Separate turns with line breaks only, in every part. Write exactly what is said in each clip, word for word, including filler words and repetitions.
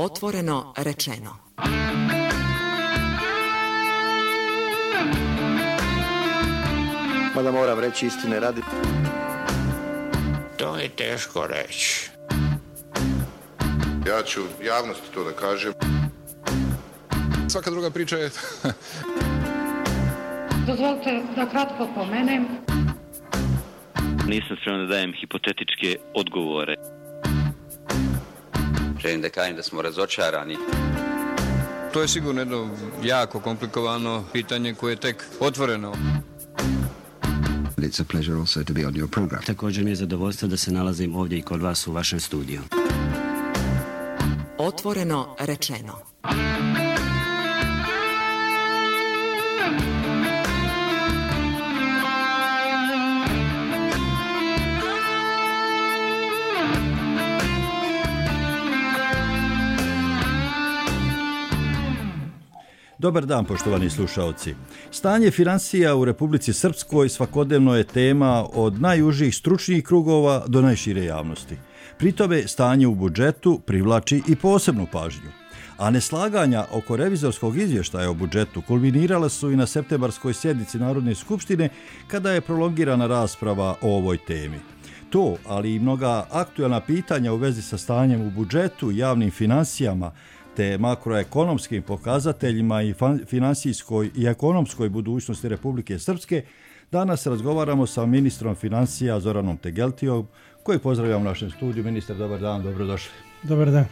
Otvoreno rečeno.
Mada moram reći istine radi.
To je teško reći.
Ja ću javnosti to da kažem.
Svaka druga priča je...
Dozvolite da kratko pomenem.
Nisam spreman da dajem hipotetičke odgovore.
Želim da kažem da smo razočarani.
To je sigurno jedno jako komplikovano pitanje koje je tek otvoreno.
It's a pleasure also to be on your program.
Također mi je zadovoljstvo da se nalazim ovdje i kod vas u vašem studiju.
Otvoreno rečeno.
Dobar dan, poštovani slušaoci. Stanje finansija u Republici Srpskoj svakodnevno je tema od najužih stručnih krugova do najšire javnosti. Pri tome stanje u budžetu privlači i posebnu pažnju. A neslaganja oko revizorskog izvještaja o budžetu kulminirala su i na septembarskoj sjednici Narodne skupštine kada je prolongirana rasprava o ovoj temi. To, ali i mnoga aktuelna pitanja u vezi sa stanjem u budžetu, javnim finansijama, te makroekonomskim pokazateljima i finansijskoj i ekonomskoj budućnosti Republike Srpske, danas razgovaramo sa ministrom finansija Zoranom Tegeltijom, koji pozdravljam u našem studiju. Ministar, dobar dan, dobrodošli.
Dobar dan.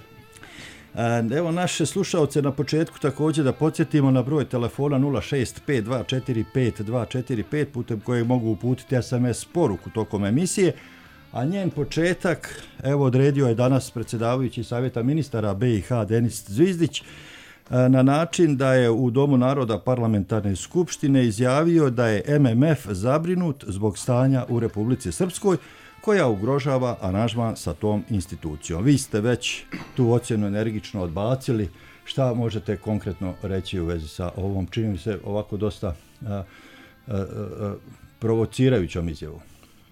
Evo naše slušaoce na početku također da podsjetimo na broj telefona nula šest pet dva četiri pet dva četiri pet putem kojeg mogu uputiti es em es poruku tokom emisije. A njen početak, evo, odredio je danas predsjedavajući Savjeta ministara be i ha Denis Zvizdić na način da je u Domu naroda parlamentarne skupštine izjavio da je em em ef zabrinut zbog stanja u Republici Srpskoj koja ugrožava aranžman sa tom institucijom. Vi ste već tu ocjenu energično odbacili. Šta možete konkretno reći u vezi sa ovom, čini mi se, ovako dosta a, a, a, provocirajućom izjavom?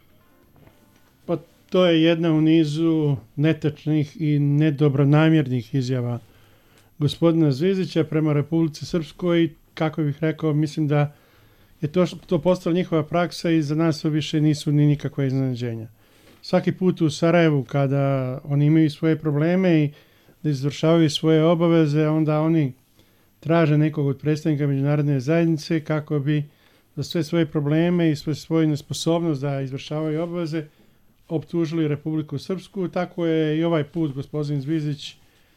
Pa to je jedna u nizu netačnih i nedobronamjernih izjava gospodina Zvizdića prema Republici Srpskoj. Kako bih rekao, mislim da je to, to postala njihova praksa i za nas to više nisu ni nikakva iznenađenja. Svaki put u Sarajevu kada oni imaju svoje probleme i da izvršavaju svoje obaveze, onda oni traže nekog od predstavnika međunarodne zajednice kako bi za sve svoje probleme i sve svoju nesposobnost da izvršavaju obaveze optužili Republiku Srpsku. Tako je i ovaj put gospodin Zvizdić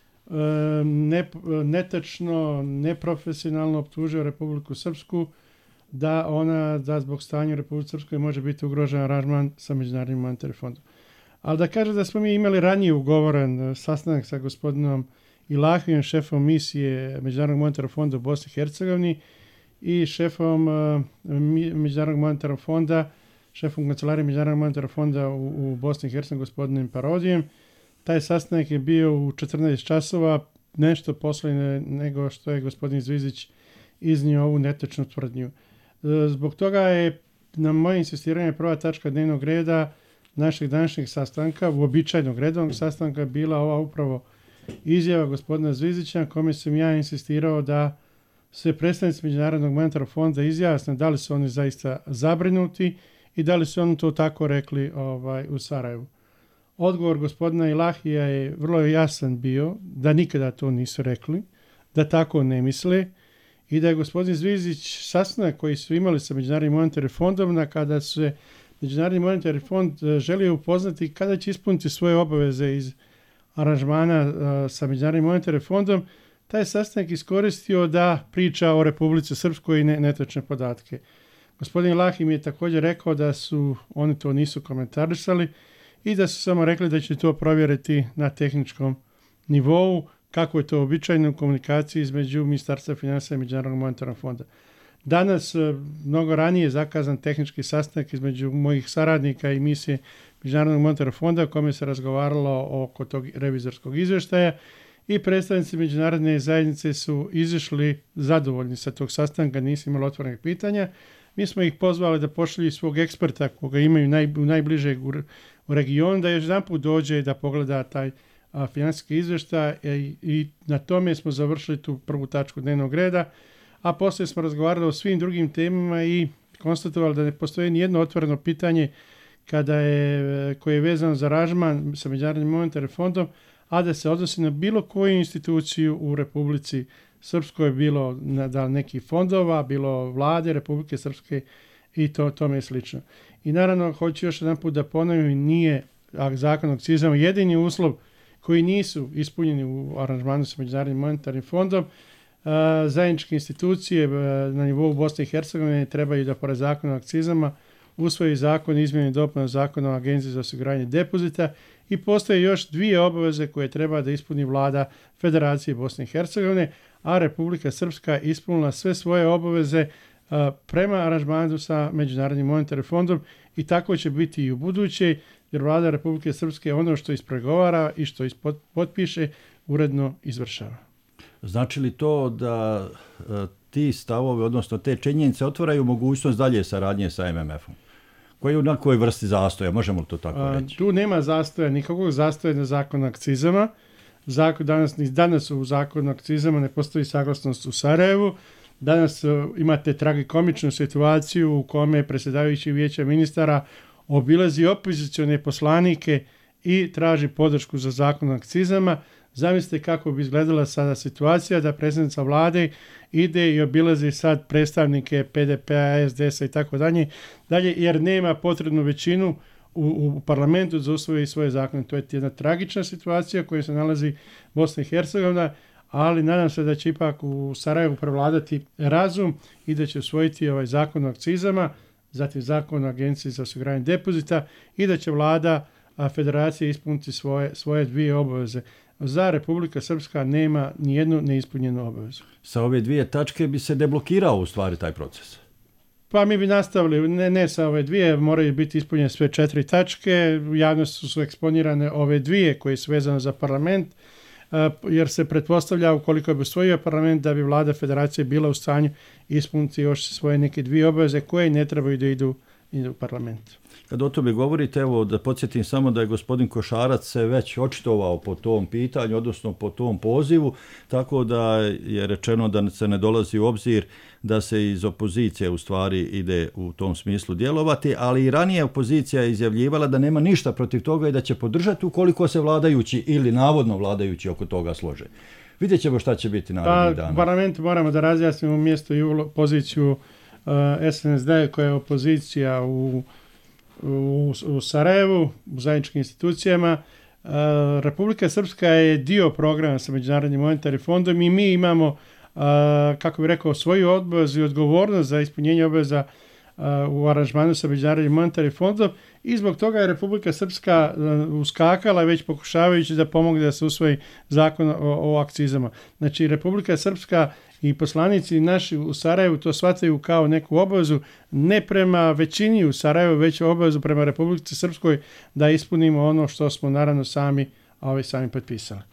ne, netačno, neprofesionalno optužio Republiku Srpsku da ona, da zbog stanja u Republici Srpskoj može biti ugrožen aranžman sa Međunarodnim monetarnim fondom. Ali da kažem da smo mi imali ranije ugovoren sastanak sa gospodinom Ilahijom, šefom misije Međunarodnog monetarnog fonda u Bosni i Hercegovini i šefom Međunarodnog monetarnog fonda, šefom kancelarije Međunarodnog monetarnog fonda u, u Bosni i Hercegovini, gospodinom Parodijem. Taj sastanak je bio u četrnaest časova, nešto poslije nego što je gospodin Zvizdić iznio ovu netačnu tvrdnju. Zbog toga je na moje insistiranje prva tačka dnevnog reda našeg današnjeg sastanka, uobičajenog redovnog sastanka, bila ova upravo izjava gospodina Zvizdića, kome sam ja insistirao da se predstavnici Međunarodnog monetarnog fonda izjasne da li su oni zaista zabrinuti i da li su oni to tako rekli ovaj, u Sarajevu. Odgovor gospodina Ilahija je vrlo jasan bio da nikada to nisu rekli, da tako ne misle i da je gospodin Zvizdić sastanak koji su imali sa Međunarodnim monetarnim fondom, na kada se Međunarodni monetarni fond želio upoznati kada će ispuniti svoje obaveze iz aranžmana uh, sa Međunarodnim monetarnim fondom, taj sastanak iskoristio da priča o Republici Srpskoj i ne, netačne podatke. Gospodin Ilahi mi je također rekao da su oni to nisu komentarisali i da su samo rekli da će to provjeriti na tehničkom nivou, kako je to običajno u komunikaciji između Ministarstva finansija i Međunarodnog monetarnog fonda. Danas, mnogo ranije, je zakazan tehnički sastanak između mojih saradnika i misije Međunarodnog monetarnog fonda, o kome se razgovaralo oko tog revizorskog izvještaja i predstavnici međunarodne zajednice su izišli zadovoljni sa tog sastanka, nisu imali otvorenih pitanja. Mi smo ih pozvali da pošalju svog eksperta koga imaju naj, u najbližeg u, u regionu, da još jedan put dođe da pogleda taj a, financijski izvještaj i, i na tome smo završili tu prvu tačku dnevnog reda, a poslije smo razgovarali o svim drugim temama i konstatovali da ne postoji nijedno otvoreno pitanje kada je, koje je vezano za aranžman sa Međunarodnim monetarnim fondom, a da se odnosi na bilo koju instituciju u Republici Srpskoj, bilo na, da nekih fondova, bilo vlade Republike Srpske i to tome je slično. I naravno, hoću još jedan put da ponovim, nije zakon o akcizama jedini uslov koji nisu ispunjeni u aranžmanu sa Međunarodnim monetarnim fondom. Zajedničke institucije na nivou Bosne i Hercegovine trebaju da pored zakona o akcizama usvoji zakon izmjene i dopune zakona o Agenciji za osiguranje depozita i postoje još dvije obaveze koje treba da ispuni vlada Federacije Bosne i Hercegovine, a Republika Srpska ispunila sve svoje obaveze prema aranžmanu sa Međunarodnim monetarnim fondom i tako će biti i u buduće, jer vlada Republike Srpske ono što ispregovara i što potpiše uredno izvršava.
Znači li to da e, ti stavovi, odnosno te činjenice otvaraju mogućnost dalje saradnje sa em em efom? Koji je na kojoj vrsti zastoja, možemo li to tako reći?
A, tu nema zastoja, nikakvog zastoja na zakon o akcizama. Zakon, danas, danas u zakonu o akcizama ne postoji saglasnost u Sarajevu. Danas uh, imate tragikomičnu situaciju u kome predsjedavajući vijeća ministara obilazi opozicione poslanike i traži podršku za zakon o akcizama. Zamislite kako bi izgledala sada situacija da predsjednica vlade ide i obilazi sad predstavnike pe de pe-a, es de es-a i tako dalje, dalje, jer nema potrebnu većinu u, u parlamentu za usvoji svoje zakone. To je jedna tragična situacija u kojoj se nalazi Bosna i Hercegovina, ali nadam se da će ipak u Sarajevu prevladati razum i da će usvojiti ovaj zakon o akcizama, zatim zakon o Agenciji za osiguranje depozita i da će vlada Federacije ispuniti svoje, svoje dvije obaveze. Za Republika Srpska nema nijednu neispunjenu obavezu.
Sa ove dvije tačke bi se deblokirao u stvari taj proces?
Pa mi bi nastavili, ne, ne sa ove dvije, moraju biti ispunjene sve četiri tačke, u javnosti su eksponirane ove dvije koje su vezane za parlament, jer se pretpostavlja ukoliko bi usvojio parlament da bi vlada Federacije bila u stanju ispuniti još svoje neke dvije obaveze koje ne trebaju da idu, idu u parlament.
Kad o tome govorite, evo da podsjetim samo da je gospodin Košarac se već očitovao po tom pitanju, odnosno po tom pozivu, tako da je rečeno da se ne dolazi u obzir da se iz opozicije u stvari ide u tom smislu djelovati, ali i ranije opozicija je izjavljivala da nema ništa protiv toga i da će podržati ukoliko se vladajući ili navodno vladajući oko toga slože. Vidjet ćemo šta će biti narednih dana.
Pa, u parlamentu moramo da razjasnimo mjesto i poziciju uh, es en es de koja je opozicija u U, u Sarajevu, u zajedničkim institucijama. E, Republika Srpska je dio programa sa Međunarodnim monetarnim fondom i mi imamo, e, kako bih rekao, svoju obavezu i odgovornost za ispunjenje obaveza e, u aranžmanu sa Međunarodnim monetarnim fondom i zbog toga je Republika Srpska e, uskakala već pokušavajući da pomogne da se usvoji zakon o, o akcizama. Znači, Republika Srpska i poslanici naši u Sarajevu to shvataju kao neku obavezu, ne prema većini u Sarajevu, već obavezu prema Republici Srpskoj da ispunimo ono što smo naravno sami, ovaj, sami potpisali.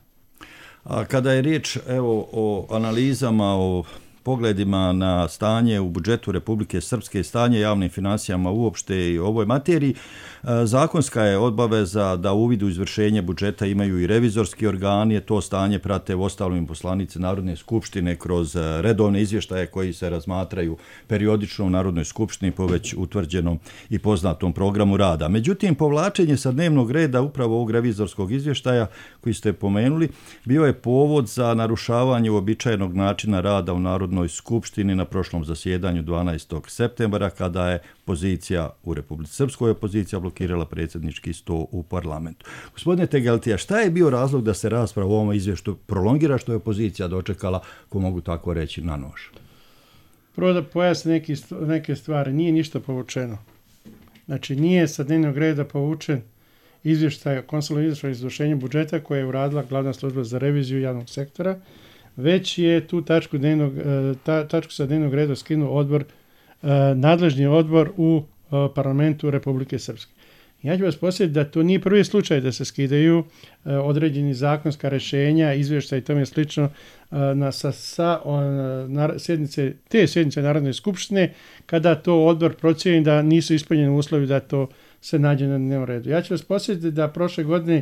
A kada je riječ evo, o analizama, o pogledima na stanje u budžetu Republike Srpske, stanje javnim financijama uopšte i ovoj materiji, zakonska je obaveza da uvid u izvršenje budžeta imaju i revizorski organi, to stanje prate u ostalim poslanici Narodne skupštine kroz redovne izvještaje koji se razmatraju periodično u Narodnoj skupštini po već utvrđenom i poznatom programu rada. Međutim, povlačenje sa dnevnog reda upravo ovog revizorskog izvještaja koji ste pomenuli bio je povod za narušavanje uobičajenog načina rada u Narodnoj skupštini na prošlom zasjedanju dvanaestog septembra kada je pozicija u Republici Srpskoj opozicija blokirala predsjednički sto u parlamentu. Gospodine Tegeltija, šta je bio razlog da se rasprava u ovom izvješću prolongira što je opozicija dočekala, ko mogu tako reći, na nož?
Prvo da pojasne neke, neke stvari, nije ništa povučeno. Znači nije sa dnevnog reda povučen izvještaj o konsolidiranom izvršenju budžeta koje je uradila Glavna služba za reviziju javnog sektora, već je tu tačku, dnevnog, ta, tačku sa dnevnog reda skinuo odbor, nadležni odbor u parlamentu Republike Srpske. Ja ću vas posjetiti da to nije prvi slučaj da se skidaju određeni zakonska rješenja, izvještaj i tome slično na, sa, sa na, sjednice, te sjednice Narodne skupštine kada to odbor procijeni da nisu ispunjeni uslovi da to se nađe na dnevnom redu. Ja ću vas posjetiti da prošle godine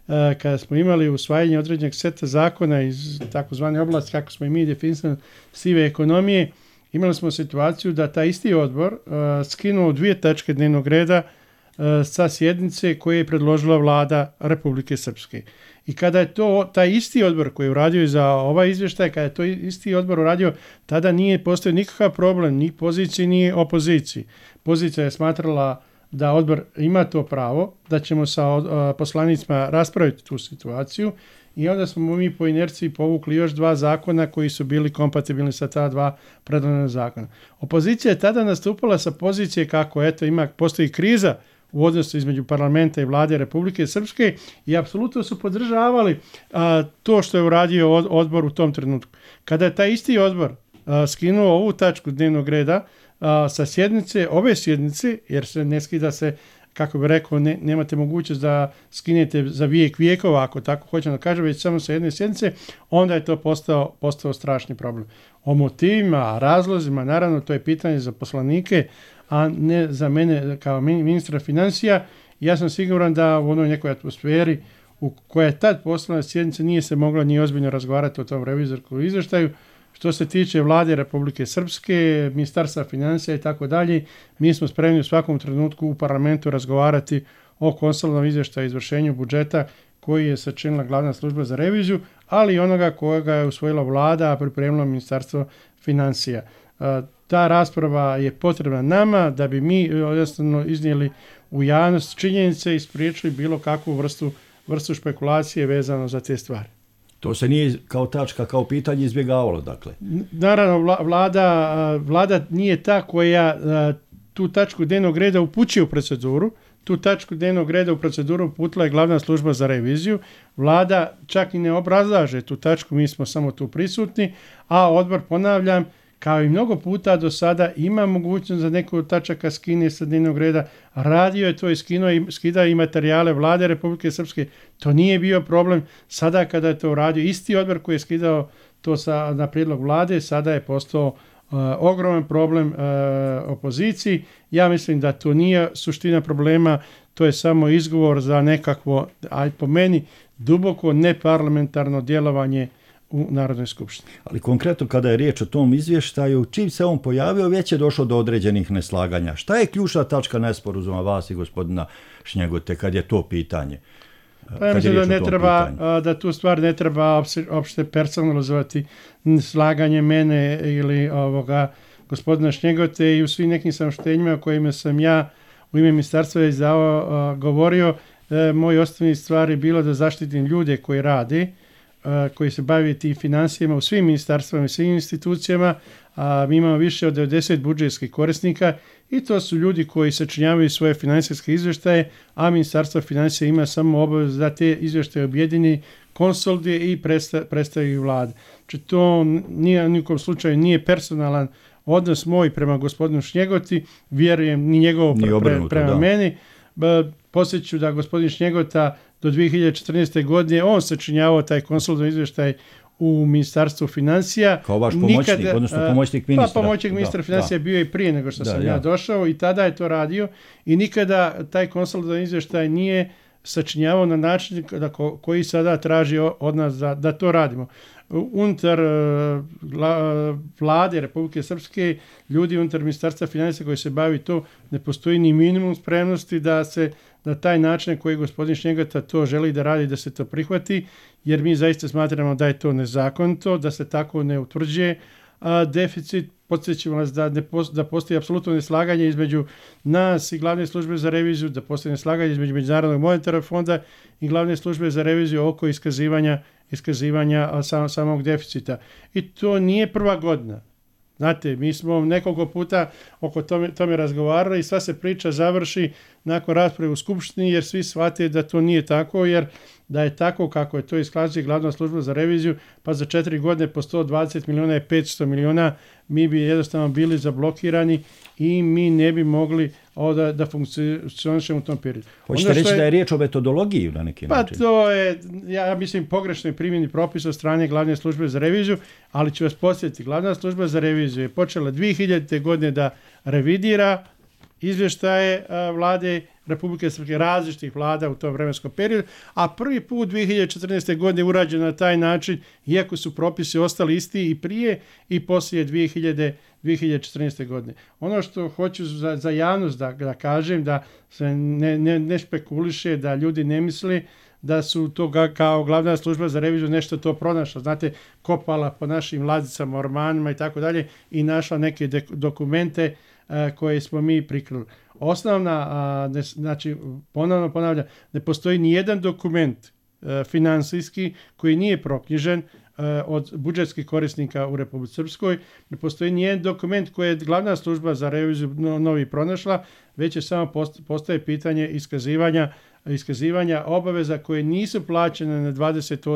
kada smo imali usvajanje određenog seta zakona iz takozvane oblasti, kako smo i mi definisali, sive ekonomije, imali smo situaciju da taj isti odbor uh, skinuo dvije tačke dnevnog reda uh, sa sjednice koje je predložila vlada Republike Srpske. I kada je to taj isti odbor koji je uradio za ovaj izvještaj, kada je to isti odbor uradio, tada nije postojao nikakav problem, ni poziciji, ni opoziciji. Pozicija je smatrala da odbor ima to pravo, da ćemo sa uh, poslanicima raspraviti tu situaciju, i onda smo mi po inerciji povukli još dva zakona koji su bili kompatibilni sa ta dva predložena zakona. Opozicija je tada nastupala sa pozicije kako eto ima postoji kriza u odnosu između parlamenta i vlade Republike Srpske i apsolutno su podržavali a, to što je uradio od, odbor u tom trenutku. Kada je taj isti odbor a, skinuo ovu tačku dnevnog reda a, sa sjednice, ove sjednice, jer se ne skida se, kako bi rekao, ne, nemate mogućnost da skinete za vijek vijekova, ako tako hoćemo da kažem, već samo sa jedne sjednice, onda je to postao, postao strašni problem. O motivima, razlozima, naravno, to je pitanje za poslanike, a ne za mene kao ministra financija. Ja sam siguran da u onoj nekoj atmosferi u kojoj je tad poslana sjednica nije se moglo ni ozbiljno razgovarati o tom revizorskom izvještaju. Što se tiče vlade Republike Srpske, ministarstva financija i tako dalje, mi smo spremni u svakom trenutku u parlamentu razgovarati o konsolidovanom izvještaju o izvršenju budžeta koji je sačinila glavna služba za reviziju, ali i onoga kojega je usvojila vlada, a pripremilo ministarstvo financija. Ta rasprava je potrebna nama da bi mi jednostavno iznijeli u javnost činjenice i spriječili bilo kakvu vrstu, vrstu špekulacije vezano za te stvari.
To se nije kao tačka, kao pitanje izbjegavalo, dakle.
Naravno, vlada, vlada nije ta koja tu tačku dnevnog reda upućuje u proceduru. Tu tačku dnevnog reda u proceduru uputila je glavna služba za reviziju. Vlada čak i ne obrazlaže tu tačku, mi smo samo tu prisutni, a odbor, ponavljam, kao i mnogo puta do sada, ima mogućnost za neku od tačaka skine sa dnevnog reda. Radio je to i skinuo i skida i materijale vlade Republike Srpske. To nije bio problem. Sada kada je to uradio isti odbor koji je skidao to sa, na prijedlog vlade, sada je postao uh, ogroman problem uh, opoziciji. Ja mislim da to nije suština problema, to je samo izgovor za nekakvo, aj po meni, duboko neparlamentarno djelovanje u Narodnoj skupštini.
Ali konkretno kada je riječ o tom izvještaju, čim se on pojavio, već je došlo do određenih neslaganja. Šta je ključna tačka nesporazuma vas i gospodina Šnjegote kad je to pitanje?
Pa ja mislim da ne treba, pitanju. da tu stvar ne treba opšte personalizovati slaganje mene ili ovoga gospodina Šnjegote i u svim nekim saopštenjima o kojima sam ja u ime ministarstva izdao govorio. Moj osnovni stvar je bilo da zaštitim ljude koji rade, koji se bavi tim financijama u svim ministarstvima i svim institucijama, a mi imamo više od devedeset budžetskih korisnika i to su ljudi koji sačinjavaju svoje financijske izvještaje, a ministarstvo financija ima samo obavezu da te izvještaje objedini, konsoliduje i predstavljaju vlade. Znači to nije, nikom slučaju nije personalan odnos moj prema gospodinu Šnjegoti, vjerujem ni njegov ni obrnuto, prema da. meni. Posjeću da gospodin Šnjegota do dvije hiljade četrnaeste. godine on sačinjavao taj konsolidovani izvještaj u Ministarstvu financija.
Kao vaš pomoćnik, Nikada, odnosno pomoćnik ministra.
Pa pomoćnik ministra da, financija da. bio i prije nego što da, sam ja. ja došao i tada je to radio i nikada taj konsolidovani izvještaj nije sačinjavao na način da ko, koji sada traži od nas da, da to radimo. Unutar uh, vlade Republike Srpske, ljudi unutar Ministarstva financija koji se bavi to, ne postoji ni minimum spremnosti da se na taj način koji gospodin Šnjegota to želi da radi, da se to prihvati, jer mi zaista smatramo da je to nezakonito, da se tako ne utvrđuje a, deficit. Podsjećamo vas da, ne post, da postoji apsolutno neslaganje između nas i glavne službe za reviziju, da postoji neslaganje između Međunarodnog monetarnog fonda i glavne službe za reviziju oko iskazivanja, iskazivanja sam, samog deficita. I to nije prva godina. Znate, mi smo nekoliko puta oko tome, tome razgovarali i sva se priča završi nakon rasprave u Skupštini jer svi shvate da to nije tako, jer da je tako kako je to iskazuje glavna služba za reviziju, pa za četiri godine po sto dvadeset miliona i petsto miliona mi bi jednostavno bili zablokirani i mi ne bi mogli da, da funkcionišemo u tom periodu.
Hoćete reći je, da je riječ o metodologiji na neki
pa
način?
Pa to je, ja mislim, pogrešnoj primjeni propisa od strane glavne službe za reviziju, ali ću vas podsjetiti, glavna služba za reviziju je počela dvije hiljadite. godine da revidira izvještaje vlade Republike Srpske, različitih vlada u tom vremenskom periodu, a prvi put dvije hiljade četrnaeste. godine urađeno na taj način, iako su propisi ostali isti i prije i poslije dvije hiljade četrnaeste. godine. Ono što hoću za, za javnost da, da kažem, da se ne, ne, ne špekuliše, da ljudi ne misle da su to kao glavna služba za reviziju nešto to pronašla. Znate, kopala po našim ladicama, ormanima i tako dalje i našla neke de- dokumente a, koje smo mi prikrili. Osnovna, a, ne, znači, ponovno ponavljam, ne postoji ni jedan dokument a, finansijski koji nije proknjižen a, od budžetskih korisnika u Republici Srpskoj. Ne postoji ni jedan dokument koji je glavna služba za reviziju no, novi pronašla, već je samo post, postoje pitanje iskazivanja iskazivanja obaveza koje nisu plaćene na dvadeset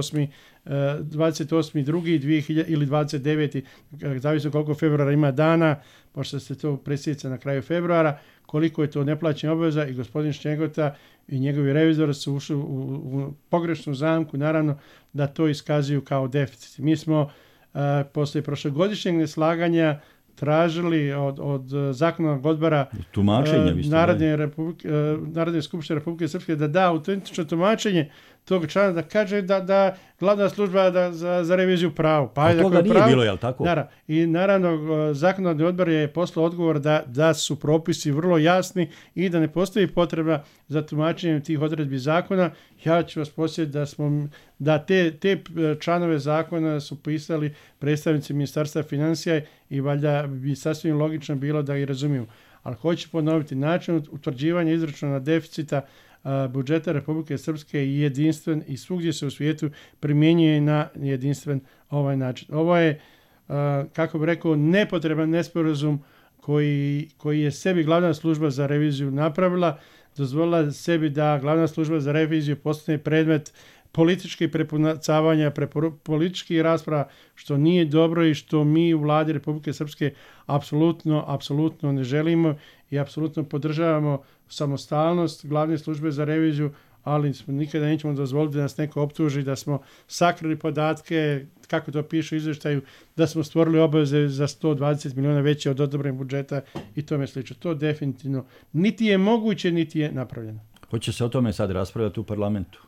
osmi drugi ili dvadeset deveti zavisno koliko februara ima dana, pošto se to presjeca na kraju februara, koliko je to neplaćena obaveza i gospodin Šćegota i njegovi revizori su ušli u, u pogrešnu zamku, naravno da to iskazuju kao deficit. Mi smo uh, posle prošlogodišnjeg neslaganja tražili od, od zakonodavnog odbora
tumačenje,
uh, Narodne, Republike, uh, Narodne skupštine Republike Srpske da da autentično tumačenje tog člana, da kaže da, da glavna služba da, za, za reviziju pravo. Pa,
a toga nije
pravo,
bilo, jel tako?
Naravno, i naravno zakonodavni odbor je poslao odgovor da, da su propisi vrlo jasni i da ne postoji potreba za tumačenjem tih odredbi zakona. Ja ću vas posjetiti da smo da te, te članove zakona su pisali predstavnici Ministarstva financija i valjda bi sasvim logično bilo da ih razumiju. Ali hoću ponoviti, način utvrđivanja izračuna deficita budžeta Republike Srpske je jedinstven i svugdje se u svijetu primjenjuje na jedinstven ovaj način. Ovo je, kako bih rekao, nepotreban nesporazum koji, koji je sebi glavna služba za reviziju napravila, dozvolila sebi da glavna služba za reviziju postane predmet političkih prepucavanja, političkih rasprava, što nije dobro i što mi u vladi Republike Srpske apsolutno, apsolutno ne želimo i apsolutno podržavamo samostalnost glavne službe za reviziju, ali nikada nećemo dozvoliti da nas neko optuži da smo sakrili podatke, kako to piše u izvještaju, da smo stvorili obaveze za sto dvadeset miliona veće od odobrenog budžeta i tome slično. To definitivno niti je moguće, niti je napravljeno.
Hoće se o tome sad raspravljati u parlamentu?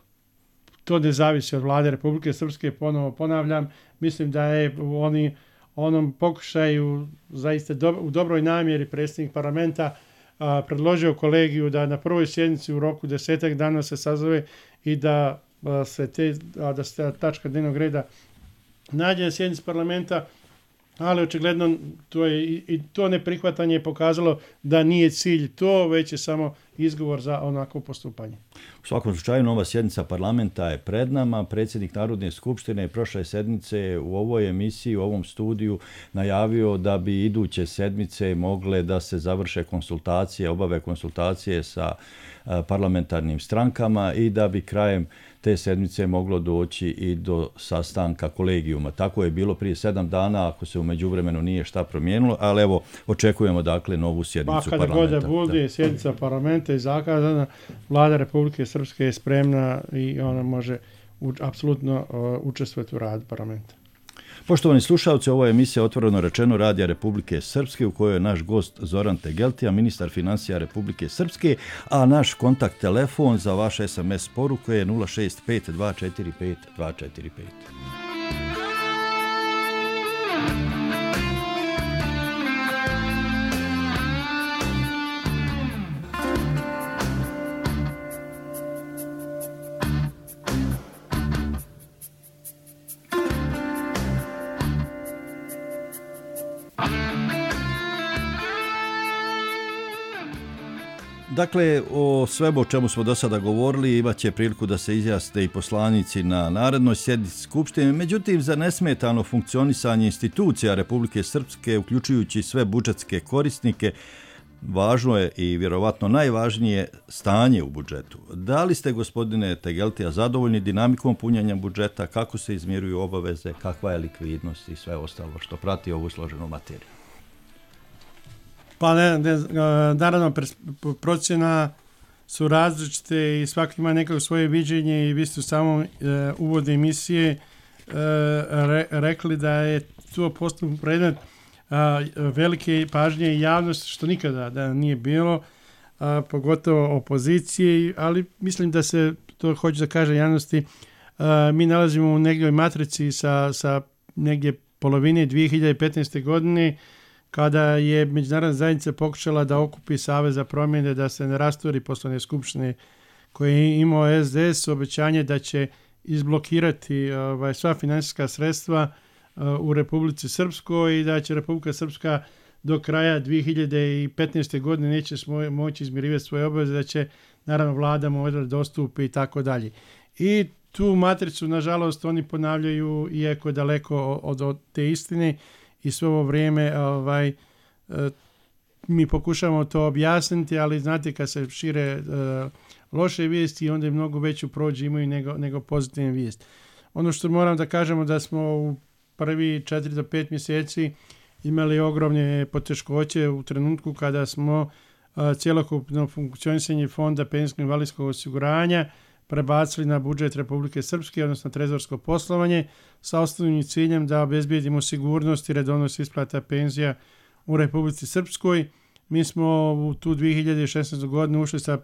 To ne zavisi od vlade Republike Srpske, ponovo ponavljam. Mislim da je u oni, onom pokušaju zaista do, u dobroj namjeri predsjednik parlamenta a, predložio kolegiju da na prvoj sjednici u roku desetak dana se sazove i da a, se te, a, da se ta tačka dnevnog reda nađe na sjednici parlamenta, ali očigledno to je i, i to neprihvatanje je pokazalo da nije cilj to, već je samo izgovor za onako postupanje.
U svakom slučaju, nova sjednica parlamenta je pred nama. Predsjednik Narodne skupštine je prošle sedmice u ovoj emisiji, u ovom studiju najavio da bi iduće sedmice mogle da se završe konsultacije, obave konsultacije sa parlamentarnim strankama i da bi krajem te sedmice moglo doći i do sastanka kolegijuma. Tako je bilo prije sedam dana, ako se u međuvremenu nije šta promijenilo, ali evo, očekujemo dakle novu sjednicu
pa,
parlamenta.
Pa kada god bude sjednica parlamenta i zakazana, vlada Republike Srpske je spremna i ona može u, apsolutno uh, učestvovati u radu parlamenta.
Poštovani slušalci, ovo je emisija Otvoreno rečeno Radija Republike Srpske u kojoj je naš gost Zoran Tegeltija, ministar financija Republike Srpske, a naš kontakt telefon za vaš es em es poruke je nula šest pet dva četiri pet dva četiri pet. Dakle, o svemu o čemu smo do sada govorili imat će priliku da se izjasne i poslanici na narednoj sjednici Skupštine. Međutim, za nesmetano funkcionisanje institucija Republike Srpske, uključujući sve budžetske korisnike, važno je i vjerovatno najvažnije stanje u budžetu. Da li ste, gospodine Tegeltija, zadovoljni dinamikom punjenja budžeta, kako se izmiruju obaveze, kakva je likvidnost i sve ostalo što prati ovu složenu materiju?
Pa ne, ne, naravno, procjena su različite i svaki ima neko svoje viđenje i vi ste u samom e, uvodu emisije e, re, rekli da je to postup predmet a, velike pažnje i javnosti, što nikada da nije bilo. a, pogotovo opoziciji, ali mislim da se, to hoću da kaže javnosti, a, mi nalazimo u negdje matrici sa, sa negdje polovine dvije hiljade petnaeste. godine, kada je međunarodna zajednica pokušala da okupi Savez za promjene, da se ne rastvori poslovne skupštine koje je imao S D S, obećanje da će izblokirati ovaj, sva financijska sredstva uh, u Republici Srpskoj i da će Republika Srpska do kraja dvije hiljade petnaeste. godine neće smo, moći izmirivati svoje obaveze, da će naravno vlada možda dostupi i tako dalje. I tu matricu, nažalost, oni ponavljaju iako je daleko od, od te istine i sve ovo vrijeme ovaj, uh, mi pokušavamo to objasniti, ali znate kad se šire uh, loše vijesti, onda je mnogo veću prođu imaju nego, nego pozitivne vijesti. Ono što moram da kažemo da smo u prvi četiri do pet mjeseci imali ogromne poteškoće u trenutku kada smo uh, cjelokupno funkcionisanje fonda penzijskog invalidskog osiguranja prebacili na budžet Republike Srpske, odnosno trezorsko poslovanje, sa osnovnim ciljem da obezbijedimo sigurnost i redovnost isplata penzija u Republici Srpskoj. Mi smo u tu dvije hiljade šesnaestu. godinu ušli sa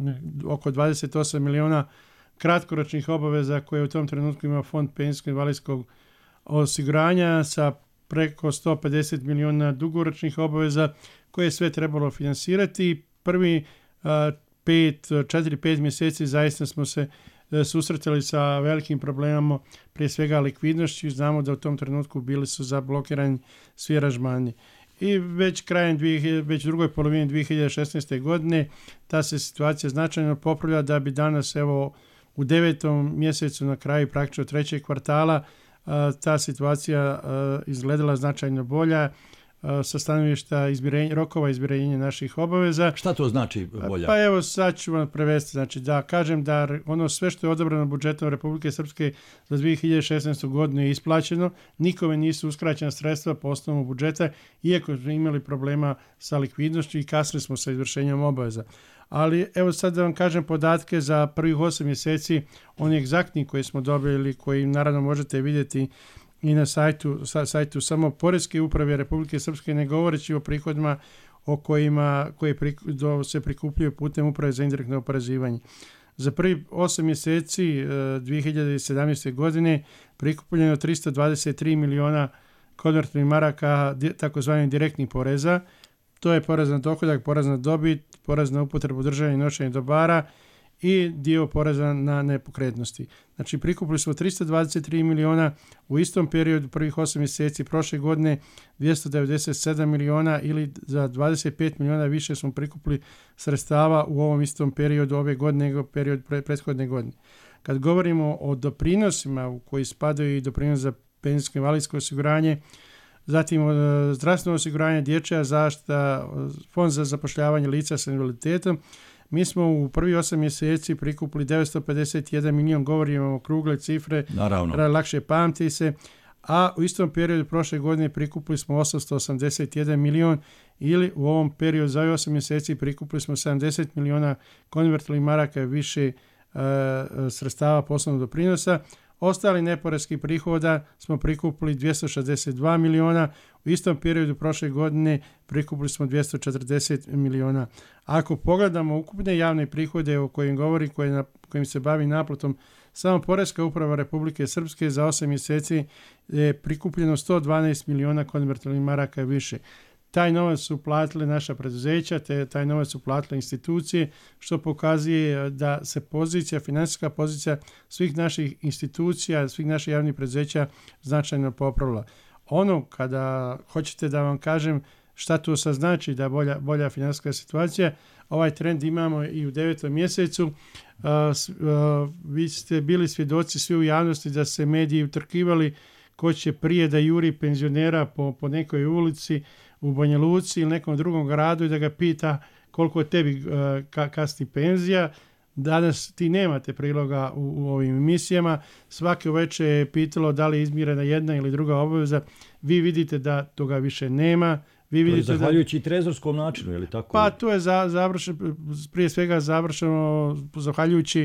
oko dvadeset osam miliona kratkoročnih obaveza koje u tom trenutku ima fond penzijskog invalidskog osiguranja sa preko sto pedeset miliona dugoročnih obaveza koje je sve trebalo finansirati. Prvi uh, pet, četiri, pet mjeseci zaista smo se uh, susretali sa velikim problemama, prije svega likvidnošću. Znamo da u tom trenutku bili su zablokirani svi aranžmani. I već krajem, dvije, već drugoj polovini dvije hiljade šesnaeste. godine ta se situacija značajno popravlja da bi danas evo u devetom mjesecu na kraju praktično trećeg kvartala ta situacija izgledala značajno bolja sa stanovišta izmirenja, rokova izmirenja naših obaveza.
Šta to znači bolja?
Pa evo sad ću vam prevesti. Znači da kažem da ono sve što je odobrano budžetom Republike Srpske za dvije hiljade šesnaestu. godinu je isplaćeno. Nikome nisu uskraćena sredstva po osnovu budžeta, iako smo imali problema sa likvidnošću i kasnili smo sa izvršenjem obaveza. Ali evo sad da vam kažem podatke za prvih osam mjeseci, oni egzaktni koje smo dobili, koji naravno možete vidjeti i na sajtu, sa, sajtu samo Poreske uprave Republike Srpske, ne govoreći o prihodima o kojima koje pri, do, se prikupljaju putem uprave za indirektno oporezivanje. Za prvi osam mjeseci e, dvije hiljade sedamnaeste. godine prikupljeno tristo dvadeset tri miliona konvertibilnih maraka takozvanih direktnih poreza. To je porez na dohodak, porez na dobit, porez na upotrebu držanja i nošenja dobara i dio poreza na nepokretnosti. Znači prikupili smo tristo dvadeset tri miliona, u istom periodu prvih osam mjeseci prošle godine dvjesto devedeset sedam miliona ili za dvadeset pet miliona više smo prikupili sredstava u ovom istom periodu ove godine nego period pre, prethodne godine. Kad govorimo o doprinosima u koji spadaju i doprinos za penzijsko invalidsko osiguranje, zatim zdravstveno osiguranje, dječja zaštita, fond za zapošljavanje lica sa invaliditetom, mi smo u prvi osam mjeseci prikupili devetsto pedeset jedan milion, govorimo o krugle cifre,
naravno,
lakše pamti se, a u istom periodu prošle godine prikupili smo osamsto osamdeset jedan milion ili u ovom periodu za osam mjeseci prikupili smo sedamdeset miliona konvertibilnih maraka više uh, sredstava poslovnog doprinosa. Ostali neporeskih prihoda smo prikupili dvjesto šezdeset dva miliona, u istom periodu prošle godine prikupili smo dvjesto četrdeset miliona. Ako pogledamo ukupne javne prihode o kojim govori, koje, kojim se bavi naplatom, samo Poreska uprava Republike Srpske za osam mjeseci je prikupljeno sto dvanaest miliona konvertibilnih maraka više. Taj novac su platile naša preduzeća, te taj novac su platile institucije, što pokazuje da se pozicija, financijska pozicija svih naših institucija, svih naših javnih preduzeća značajno popravila. Ono kada hoćete da vam kažem šta to sad znači da bolja, bolja financijska situacija, ovaj trend imamo i u devetom mjesecu. Uh, uh, vi ste bili svjedoci svi u javnosti da se mediji utrkivali ko će prije da juri penzionera po, po nekoj ulici u Banja Luci ili nekom drugom gradu i da ga pita koliko tebi uh, ka, kasni penzija. Danas ti nemate priloga u, u ovim emisijama. Svake uveče je pitalo da li je izmirena jedna ili druga obaveza. Vi vidite da toga više nema. Vi vidite
to je zahvaljujući da, trezorskom načinu, je li tako?
Pa to je za, završeno, prije svega završeno zahvaljujući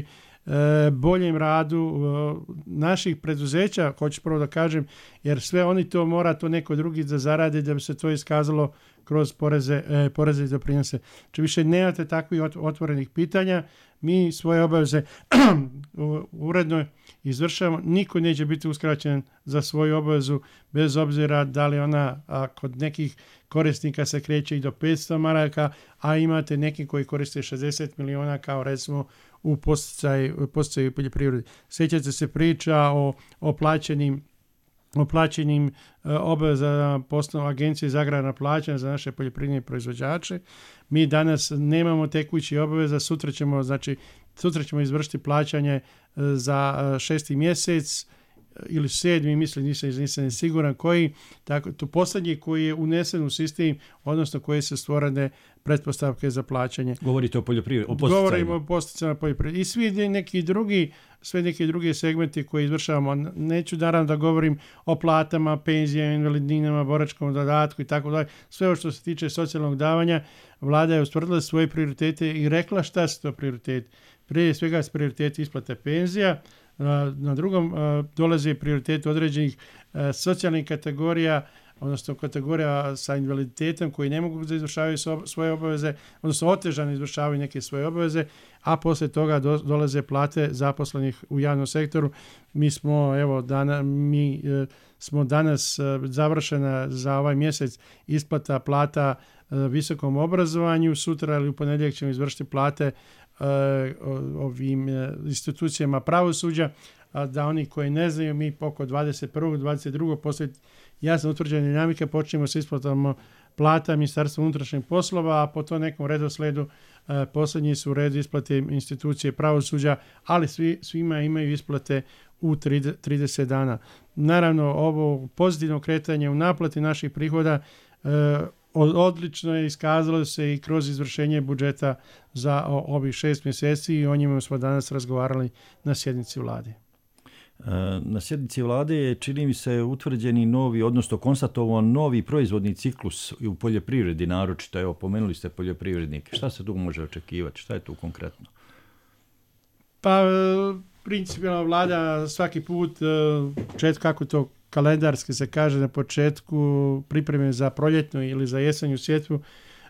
boljem radu naših preduzeća, hoću prvo da kažem, jer sve oni to mora to neko drugi da zaradi da bi se to iskazalo kroz poreze, poreze i doprinose. Či više nemate takvih otvorenih pitanja, mi svoje obaveze uredno izvršavamo, niko neće biti uskraćen za svoju obavezu, bez obzira da li ona a, kod nekih korisnika se kreće i do petsto maraka, a imate neki koji koriste šezdeset miliona kao recimo u posticaju, posticaju poljoprivredi. Sjećate se priča o, o plaćenim o plaćenim uh, obavezama poslovne agencije za agrarna plaćanja za naše poljoprivredne proizvođače. Mi danas nemamo tekući obaveza, sutra ćemo, znači, sutra ćemo izvršiti plaćanje uh, za uh, šesti mjesec ili sedmi, mislim, nisam, nisam siguran koji, tako, to posljednji koji je unesen u sistem, odnosno koje su stvorene pretpostavke za plaćanje.
Govorite o poljoprivredi, o posticajima. Govorimo
o posticajima poljoprivredi. I svi neki drugi, sve neki drugi segmenti koje izvršavamo. Neću naravno da govorim o platama, penzijama, invalidninama, boračkom dodatku i tako dalje. Sve ovo što se tiče socijalnog davanja, vlada je ustvrdila svoje prioritete i rekla šta su to prioriteti. Prije svega su prioriteti isplate penzija, na drugom dolaze prioriteti određenih socijalnih kategorija, odnosno kategorija sa invaliditetom koji ne mogu da izvršavaju svoje obaveze, odnosno otežano izvršavaju neke svoje obaveze, a poslije toga do, dolaze plate zaposlenih u javnom sektoru. Mi smo, evo, dana, mi e, smo danas e, završena za ovaj mjesec isplata plata e, visokom obrazovanju, sutra ili u ponedjeljak ćemo izvršiti plate e, ovim e, institucijama pravosuđa, a da oni koji ne znaju, mi oko dvadeset prvog dvadeset drugog poslije jasno utvrđene dinamike počnemo s isplatama plata Ministarstva unutrašnjih poslova, a po to nekom redosledu e, posljednji su u redu isplate institucije pravosuđa, ali svi, svima imaju isplate u trideset dana. Naravno, ovo pozitivno kretanje u naplati naših prihoda e, odlično je iskazalo se i kroz izvršenje budžeta za o, ovih šest mjeseci i o njima smo danas razgovarali na sjednici vlade.
Na sjednici vlade je, čini mi se, utvrđeni novi, odnosno konstatovan novi proizvodni ciklus u poljoprivredi, naročito, evo, pomenuli ste poljoprivrednike. Šta se tu može očekivati? Šta je tu konkretno?
Pa, principijalno vlada svaki put, čet, kako to kalendarski se kaže na početku pripreme za proljetnu ili za jesenju sjetvu,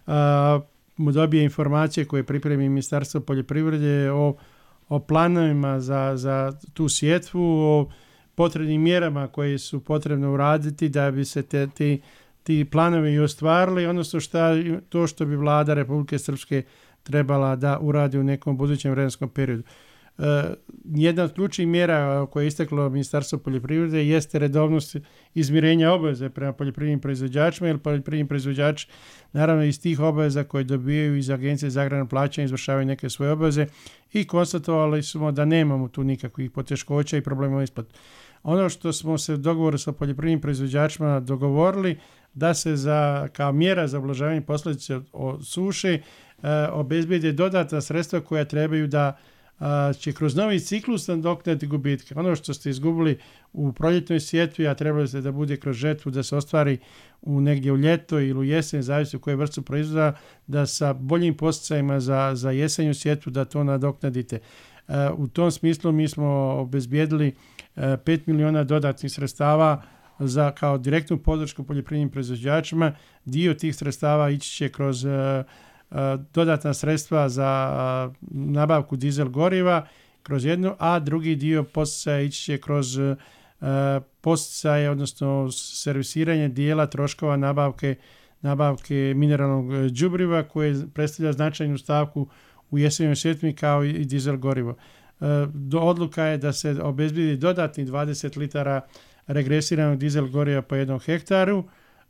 mu dobije informacije koje pripremi Ministarstvo poljoprivrede o o planovima za, za tu sjetvu, o potrebnim mjerama koje su potrebno uraditi da bi se te, te, ti planovi i ostvarili, odnosno šta, to što bi vlada Republike Srpske trebala da uradi u nekom budućem vremenskom periodu. Uh, jedna od ključnih mjera koje je isteklo Ministarstvo poljoprivrede jeste redovnost izmirenja obaveze prema poljoprivrednim proizvođačima, jer poljoprivredni proizvođači naravno iz tih obaveza koje dobijaju iz Agencije za agrarna plaćanja izvršavaju neke svoje obaveze i konstatovali smo da nemamo tu nikakvih poteškoća i problema u isplatu. Ono što smo se u dogovoru sa poljoprivrednim proizvođačima dogovorili da se za, kao mjera za ublažavanje posljedica od suše uh, obezbijede dodatna sredstva koja trebaju da će kroz novi ciklus nadoknaditi gubitke. Ono što ste izgubili u proljetnoj sjetvi, a trebali ste da bude kroz žetvu, da se ostvari u negdje u ljeto ili u jesen, zavisi u kojoj vrstu proizvoda, da sa boljim posticajima za, za jesenju sjetvu da to nadoknadite. U tom smislu mi smo obezbijedili pet miliona dodatnih sredstava za kao direktnu podršku poljoprivrednim proizvođačima. Dio tih sredstava ići će kroz dodatna sredstva za nabavku dizel goriva kroz jednu, a drugi dio poticaja ići će kroz poticaje, odnosno servisiranje dijela troškova nabavke, nabavke mineralnog đubriva koje predstavlja značajnu stavku u jesenjoj sjetvi kao i dizel gorivo. Do odluka je da se obezbijedi dodatni dvadeset litara regresiranog dizel goriva po jednom hektaru.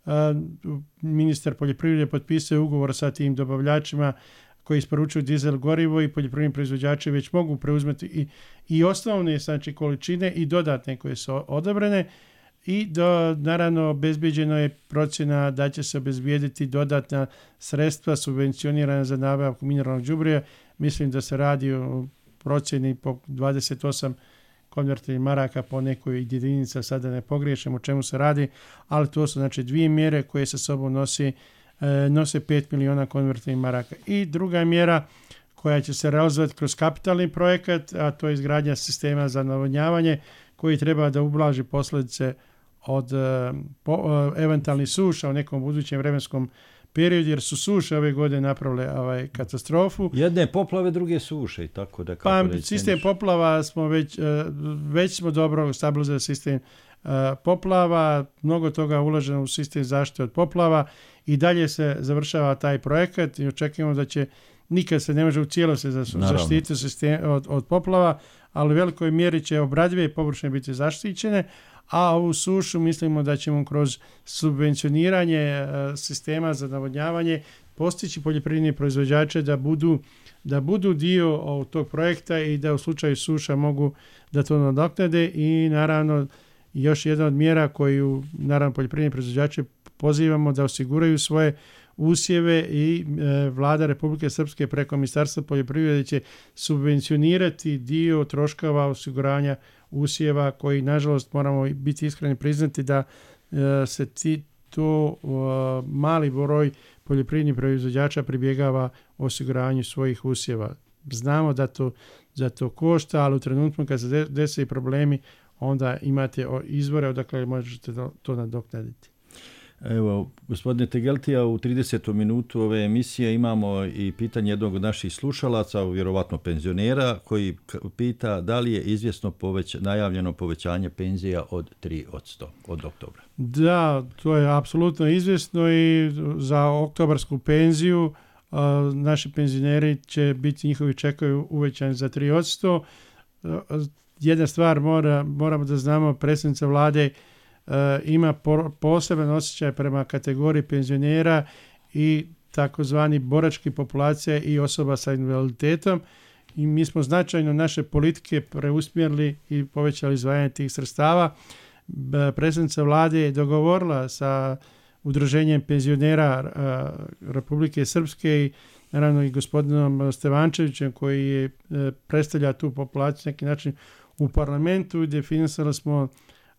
Ministar poljoprivrede potpisao ugovor sa tim dobavljačima koji isporučuju dizel gorivo i poljoprivredni proizvođači već mogu preuzmeti i, i osnovne, znači, količine i dodatne koje su odobrene i do, naravno obezbijeđeno je procjena da će se obezbijediti dodatna sredstva subvencionirana za nabavku mineralnog đubriva. Mislim da se radi o procjeni po dvadeset osam konvertnih maraka po nekoj jedinica, sada ne pogriješim o čemu se radi, ali to su, znači, dvije mjere koje sa sobom nosi, e, nose pet miliona konvertnih maraka. I druga mjera koja će se realizovati kroz kapitalni projekat, a to je izgradnja sistema za navodnjavanje koji treba da ublaži posljedice od po, eventualnih suša u nekom budućem vremenskom periodu, jer su suše ove godine napravile ovaj, katastrofu.
Jedne poplave, druge suše i tako da...
Pa sistem poplava smo već, već smo dobro stabilizirali sistem poplava, mnogo toga uloženo u sistem zaštite od poplava i dalje se završava taj projekat i očekujemo da će nikad se ne može u cijelosti zaštititi sistem od, od poplava, ali u velikoj mjeri će obradive površine biti zaštićene, a ovu sušu mislimo da ćemo kroz subvencioniranje sistema za navodnjavanje postići poljoprivredne proizvođače da budu, da budu dio tog projekta i da u slučaju suša mogu da to nadoknade i naravno još jedna od mjera koju naravno poljoprivredni proizvođače pozivamo da osiguraju svoje usjeve i e, vlada Republike Srpske preko Ministarstva poljoprivrede će subvencionirati dio troškova osiguranja usjeva koji nažalost moramo biti iskreni priznati da e, se ti, to e, mali broj poljoprivrednih proizvođača pribjegava osiguranju svojih usjeva. Znamo da to, da to košta, ali u trenutku kad se dese problemi onda imate izvore odakle možete to nadoknaditi.
Evo, gospodine Tegeltija, u tridesetom minutu ove emisije imamo i pitanje jednog od naših slušalaca, vjerovatno penzionera, koji pita da li je izvjesno poveć, najavljeno povećanje penzija od tri posto od oktobra.
Da, to je apsolutno izvjesno i za oktobarsku penziju a, naši penzioneri će biti, njihovi čekaju uvećani za tri posto. Jedna stvar mora, moramo da znamo, predsjednica vlade Uh, ima po, poseban osjećaj prema kategoriji penzionera i takozvani borački populacija i osoba sa invaliditetom i mi smo značajno naše politike preusmjerili i povećali izdvajanje tih sredstava. Predsjednica vlade je dogovorila sa udruženjem penzionera uh, Republike Srpske i naravno i gospodinom Stevančevićem koji je, uh, predstavlja tu populaciju na neki način u parlamentu i definisali smo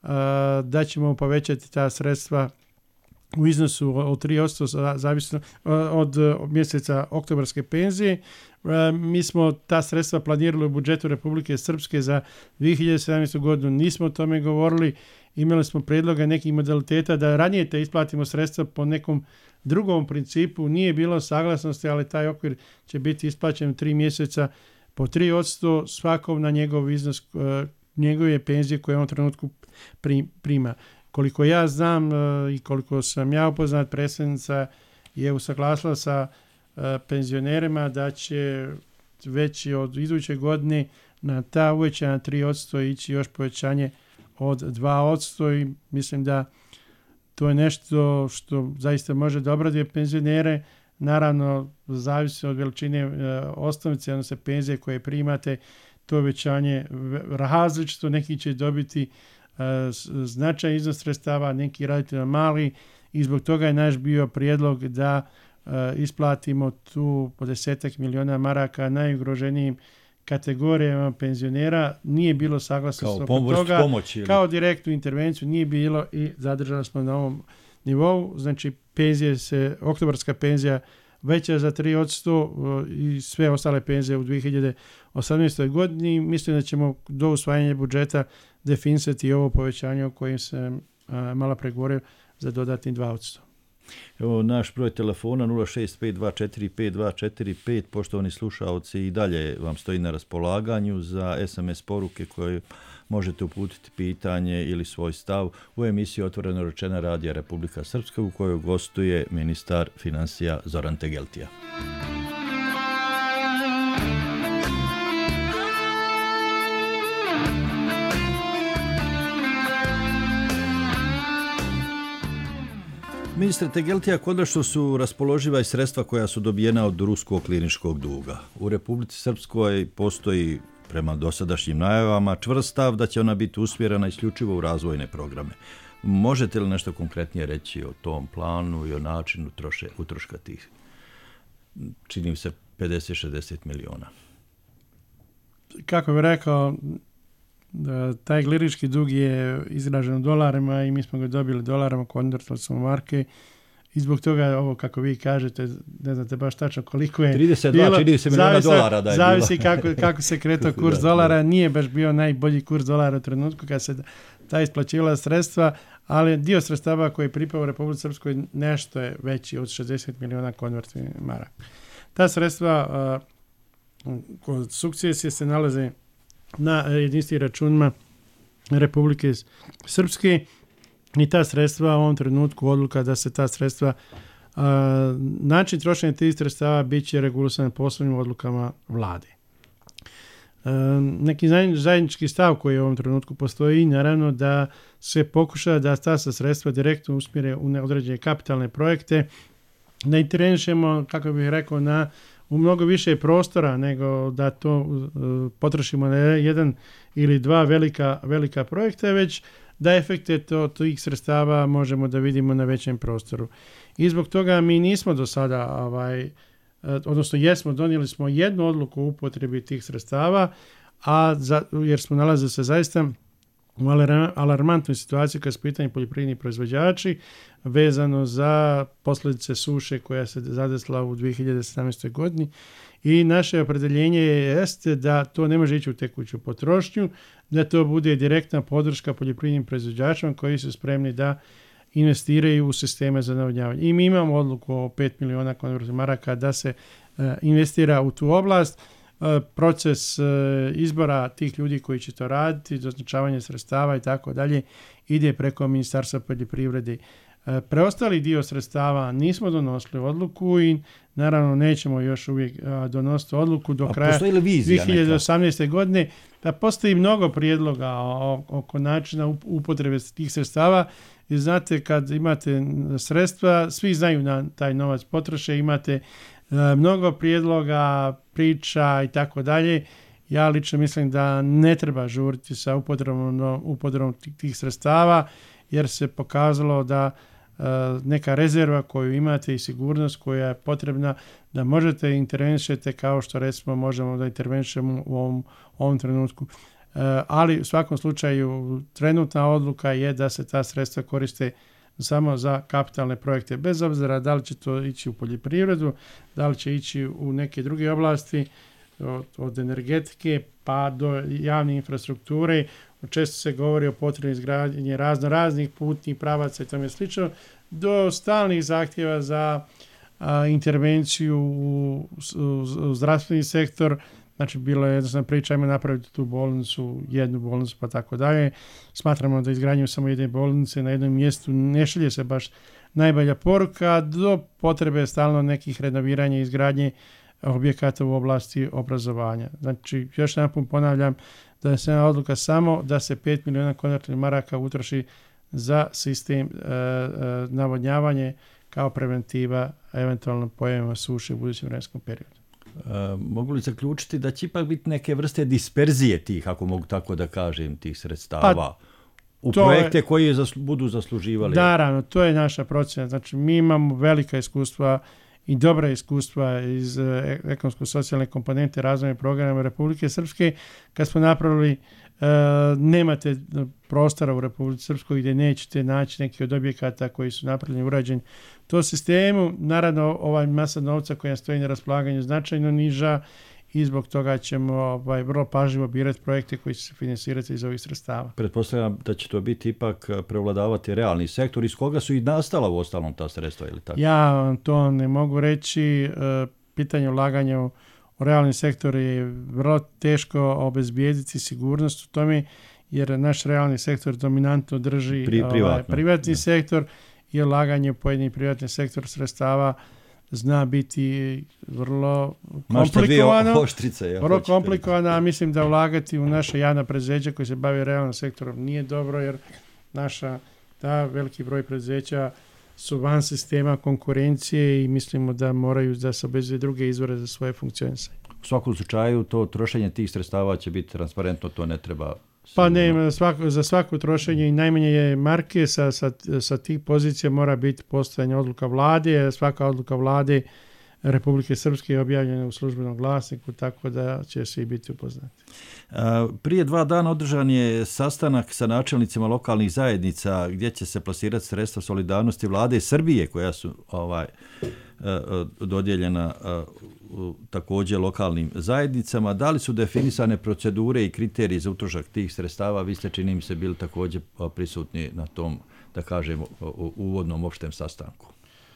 da ćemo povećati ta sredstva u iznosu od tri posto zavisno od mjeseca oktobarske penzije. Mi smo ta sredstva planirali u budžetu Republike Srpske za dvije hiljade sedamnaestu. godinu, nismo o tome govorili, imali smo predloga nekih modaliteta da ranije te isplatimo sredstva po nekom drugom principu, nije bilo saglasnosti, ali taj okvir će biti isplaćen tri mjeseca po tri posto svakom na njegov iznos njegove penzije koje u ovom trenutku prima. Koliko ja znam i koliko sam ja upoznat, predsjednica je usaglasila sa penzionerima da će već od iduće godine na ta uvećana tri posto ići još povećanje od dva posto i mislim da to je nešto što zaista može da obraduje penzionere. Naravno, zavisi od veličine osnovice, odnosno penzije koje primate, to uvećanje različito, neki će dobiti uh, značajan iznos sredstava, neki relativno mali i zbog toga je naš bio prijedlog da uh, isplatimo tu po desetak miliona maraka najugroženijim kategorijama penzionera. Nije bilo saglasno oko toga.
Pomoći,
kao direktnu intervenciju nije bilo i zadržali smo na ovom nivou. Znači penzije se, oktobarska penzija veća za tri posto i sve ostale penzije u dvije hiljade osamnaestoj. godini. Mislim da ćemo do usvajanja budžeta definisati ovo povećanje o kojem sam a, malo pregovorio za dodatni dva posto.
Evo naš broj telefona nula šest pet dva četiri pet dva četiri pet. Poštovani slušaoci, i dalje vam stoji na raspolaganju za es em es poruke koje možete uputiti pitanje ili svoj stav u emisiji Otvoreno rečeno Radija Republika Srpska u kojoj gostuje ministar financija Zoran Tegeltija. Ministre Tegeltija, konačno su raspoloživa i sredstva koja su dobijena od ruskog kliničkog duga. U Republici Srpskoj postoji, prema dosadašnjim najavama, čvrst stav da će ona biti usmjerena isključivo u razvojne programe. Možete li nešto konkretnije reći o tom planu i o načinu troše, utroška tih, čini se, pedeset šezdeset miliona?
Kako bih rekao, taj klinički dug je izražen u dolarima i mi smo ga dobili dolarima, konvertovali smo marke I zbog toga ovo, kako vi kažete, ne znate baš tačno koliko je
trideset dva,
bilo,
čini se milijuna dolara da je
zavisi
bilo.
kako, kako se kretao kurs dolara, nije baš bio najbolji kurs dolara u trenutku kad se ta isplaćivala sredstva, ali dio sredstava koji je pripao u Republici Srpskoj nešto je veći od šezdeset miliona konvertibilnih maraka. Ta sredstva uh, kod sukcesije se nalaze na jedinstvenim računima Republike Srpske i ta sredstva u ovom trenutku odluka da se ta sredstva uh, način trošenja tih sredstava bit će regulisan posebnim odlukama vlade. Uh, neki zajednički stav koji u ovom trenutku postoji, naravno da se pokuša da ta sredstva direktno usmjere u određene kapitalne projekte, da intervenišemo, kako bih rekao, na u mnogo više prostora nego da to uh, potrošimo na jedan ili dva velika, velika projekta, već da efekte to, tih sredstava možemo da vidimo na većem prostoru. I zbog toga mi nismo do sada, ovaj, odnosno jesmo, donijeli smo jednu odluku o upotrebi tih sredstava, a za, jer smo nalazili se zaista u alarmantnoj situaciji kad su pitanje poljoprivredni proizvođači vezano za posljedice suše koja se zadesila u dvije hiljade sedamnaestoj godini i naše opredeljenje jeste da to ne može ići u tekuću potrošnju, da to bude direktna podrška poljoprivrednim proizvođačima koji su spremni da investiraju u sisteme za navodnjavanje. I mi imamo odluku o pet miliona konvertibilnih maraka da se uh, investira u tu oblast. Uh, proces uh, izbora tih ljudi koji će to raditi, doznačavanje sredstava i tako dalje, ide preko Ministarstva poljoprivrede. Uh, preostali dio sredstava nismo donosili odluku i naravno nećemo još uvijek uh, donositi odluku do
A
kraja
dvije hiljade
osamnaeste. godine. Da postoji mnogo prijedloga oko načina upotrebe tih sredstava. I znate, kad imate sredstva, svi znaju na taj novac potroše, imate e, mnogo prijedloga, priča i tako dalje. Ja lično mislim da ne treba žuriti sa upotrebom, upotrebom tih, tih sredstava, jer se pokazalo da e, neka rezerva koju imate i sigurnost koja je potrebna da možete intervenišete kao što recimo možemo da intervenišemo u ovom, ovom trenutku. Uh, ali u svakom slučaju trenutna odluka je da se ta sredstva koriste samo za kapitalne projekte, bez obzira da li će to ići u poljoprivredu, da li će ići u neke druge oblasti, od, od energetike pa do javne infrastrukture. Često se govori o potrebi izgradnje razno raznih putnih pravaca i tome slično, do stalnih zahtjeva za a, intervenciju u, u, u zdravstveni sektor. Znači, bilo je jednostavna priča, ajmo napraviti tu bolnicu, jednu bolnicu pa tako dalje. Smatramo da izgradnjom samo jedne bolnice na jednom mjestu ne šalje se baš najbolja poruka, do potrebe stalno nekih renoviranja i izgradnje objekata u oblasti obrazovanja. Znači, još jednom ponavljam da je jedna odluka samo da se pet miliona konvertibilnih maraka utroši za sistem e, e, navodnjavanje kao preventiva eventualno pojavama suše u budućem vremenskom periodu.
Uh, mogu li zaključiti da će ipak biti neke vrste disperzije tih, ako mogu tako da kažem, tih sredstava pa, u projekte je, koji zaslu, budu zasluživali?
Naravno, to je naša procjena. Znači, mi imamo velika iskustva i dobra iskustva iz e, ekonomsko-socijalne komponente razvojne programa Republike Srpske. Kad smo napravili, e, nemate prostora u Republici Srpskoj gdje nećete naći neki od objekata koji su napravljeni, urađeni to sistemu. Naravno, ovaj masa novca koja stoji na raspolaganju značajno niža i zbog toga ćemo ovaj, vrlo pažljivo birati projekte koji će se finansirati iz ovih sredstava.
Pretpostavljam da će to biti ipak prevladavati realni sektor, iz koga su i nastala u ostalom ta sredstva, ili tako?
Ja vam to ne mogu reći. Pitanje ulaganja u realni sektor je vrlo teško obezbijediti sigurnost u tome, jer naš realni sektor dominantno drži Pri, ovaj, privatni da. sektor i ulaganje u pojedini privatni sektor sredstava zna biti vrlo komplikovano.
Oštrice, ja,
vrlo komplikovano, a mislim da ulagati u naše javna preduzeća koji se bave realnim sektorom nije dobro, jer naša, ta veliki broj preduzeća su van sistema konkurencije i mislimo da moraju da se obezbede druge izvore za svoje funkcionisanje.
U svakom slučaju to trošenje tih sredstava će biti transparentno, to ne treba...
Pa ne, svako, za svako trošenje i najmanje je marke sa, sa, sa tih pozicija mora biti postojanje odluka vlade. Svaka odluka vlade Republike Srpske je objavljena u službenom glasniku, tako da će svi biti upoznati.
Prije dva dana održan je sastanak sa načelnicima lokalnih zajednica gdje će se plasirati sredstva solidarnosti vlade Srbije koja su ovaj, dodijeljena također lokalnim zajednicama. Da li su definisane procedure i kriteriji za utrošak tih sredstava? Vi ste, čini mi se, bili također prisutni na tom, da kažem, uvodnom opštem sastanku.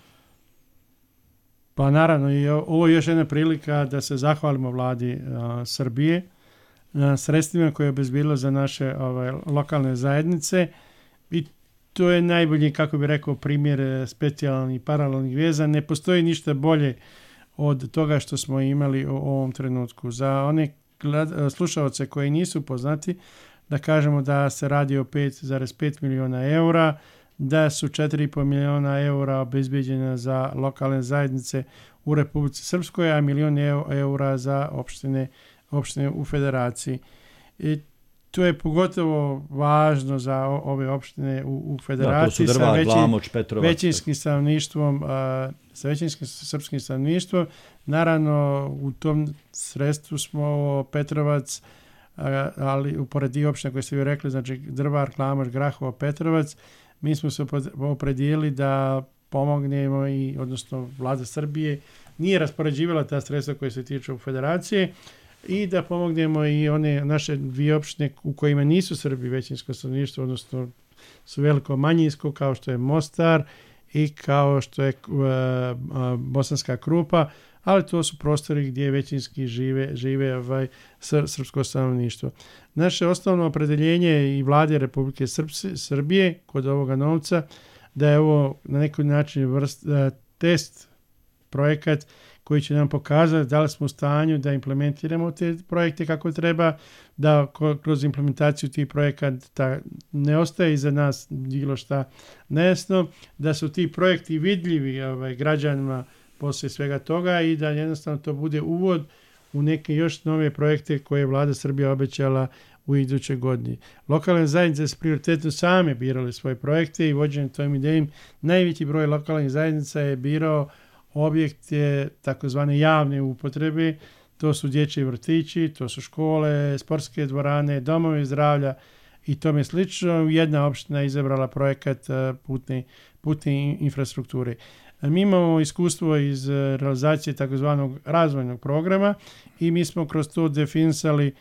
Pa naravno, i ovo je još jedna prilika da se zahvalimo vladi a, Srbije na sredstvima koje je obezbedilo za naše ovaj, lokalne zajednice i to je najbolji, kako bi rekao, primjer specijalnih paralelnih veza. Ne postoji ništa bolje od toga što smo imali u ovom trenutku. Za one slušalce koji nisu poznati, da kažemo da se radi o pet zarez pet miliona eura, da su četiri i po miliona eura obezbeđena za lokalne zajednice u Republici Srpskoj, a milion eura za opštine, opštine u federaciji. I to je pogotovo važno za ove opštine u, u federaciji da, Drvar, sa veći, Glamoč, Petrovac, većinskim stanovništvom, a, sa većinskim srpskim stanovništvom. Naravno, u tom sredstvu smo Petrovac, a, ali uporedi opština koje ste vi rekli, znači Drvar, Glamoč, Grahovo, Petrovac, mi smo se opredijeli da pomognemo i, odnosno vlada Srbije nije raspoređivala ta sredstva koje se tiču federacije i da pomognemo i one naše dvije opštine u kojima nisu Srbi većinsko stanovništvo, odnosno su veliko manjinsko, kao što je Mostar i kao što je uh, uh, Bosanska Krupa, ali to su prostori gdje većinski žive, žive ovaj, sr- srpsko stanovništvo. Naše osnovno opredeljenje i vlade Republike Srpsi, Srbije kod ovoga novca da je ovo na neki način vrst, uh, test projekat koji će nam pokazati da li smo u stanju da implementiramo te projekte kako treba, da kroz implementaciju tih projekata ne ostaje iza nas bilo šta nejasno, da su ti projekti vidljivi ovaj, građanima poslije svega toga i da jednostavno to bude uvod u neke još nove projekte koje je vlada Srbije obećala u idućoj godini. Lokalne zajednice su prioritetno same birale svoje projekte i vođenjem tom idejom najveći broj lokalnih zajednica je birao objekte takozvane javne upotrebe, to su dječji vrtići, to su škole, sportske dvorane, domovi zdravlja i tome slično. Jedna opština je izabrala projekat putne, putne infrastrukture. Mi imamo iskustvo iz realizacije takozvanog razvojnog programa i mi smo kroz to definisali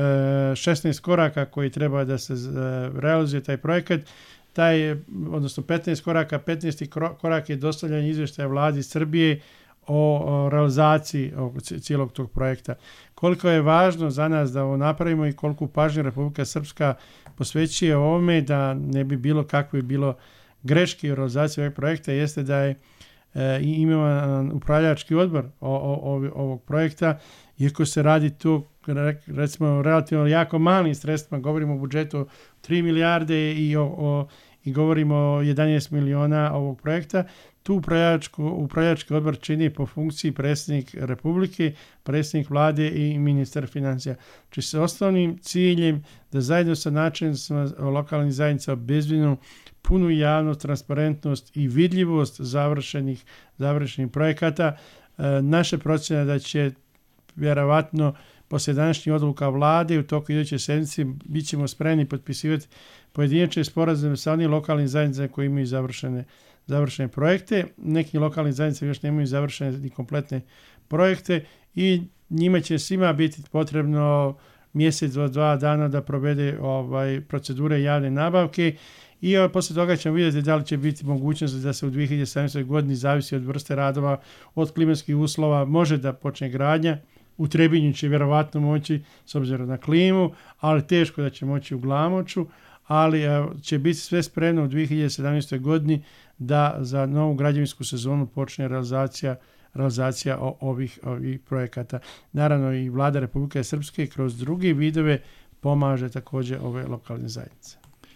šesnaest koraka koji treba da se realizuje taj projekat. Taj, odnosno petnaest koraka, petnaesti korak je dostavljanje izvještaja vladi Srbije o, o realizaciji ovog, cijelog tog projekta. Koliko je važno za nas da ovo napravimo i koliko pažnje Republika Srpska posvećuje ovome da ne bi bilo kakve bilo greške u realizaciji ovog projekta, jeste da je e, imenovan upravljački odbor o, o, o, ovog projekta, iako se radi tu recimo relativno jako malim sredstvima, govorimo o budžetu tri milijarde i, o, o, i govorimo o jedanaest miliona ovog projekta, tu upravljački odbor čini po funkciji predsjednik Republike, predsjednik vlade i ministar financija. Znači s osnovnim ciljem da zajedno sa načelnicima lokalnih zajednica obezbedimo punu javnost, transparentnost i vidljivost završenih, završenih projekata. E, naše procjene da će vjerovatno poslije današnjih odluka vlade u toku iduće sedmice bit ćemo spremni potpisivati pojedinačne sporazume sa onim lokalnim zajednicama koji imaju završene, završene projekte. Neki lokalni zajednice još nemaju završene ni kompletne projekte i njima će svima biti potrebno mjesec do dva dana da provede ovaj, procedure javne nabavke i ovaj, poslije toga ćemo vidjeti da li će biti mogućnost da se u dvije hiljade sedamnaestoj godini, zavisi od vrste radova, od klimatskih uslova, može da počne gradnja. U Trebinju će vjerovatno moći s obzirom na klimu, ali teško da će moći u Glamoču, ali će biti sve spremno u dvije hiljade sedamnaestoj godini da za novu građevinsku sezonu počne realizacija, realizacija ovih, ovih projekata. Naravno i vlada Republike Srpske kroz druge vidove pomaže također ove lokalne zajednice.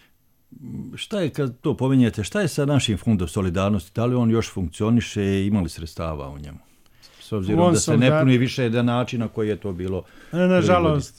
Šta je, kad to pominjete, šta je sa našim fondom solidarnosti? Da li on još funkcioniše i ima li sredstava u njemu? S obzirom on da se ne puni više na način na koji je to bilo.
Nažalost,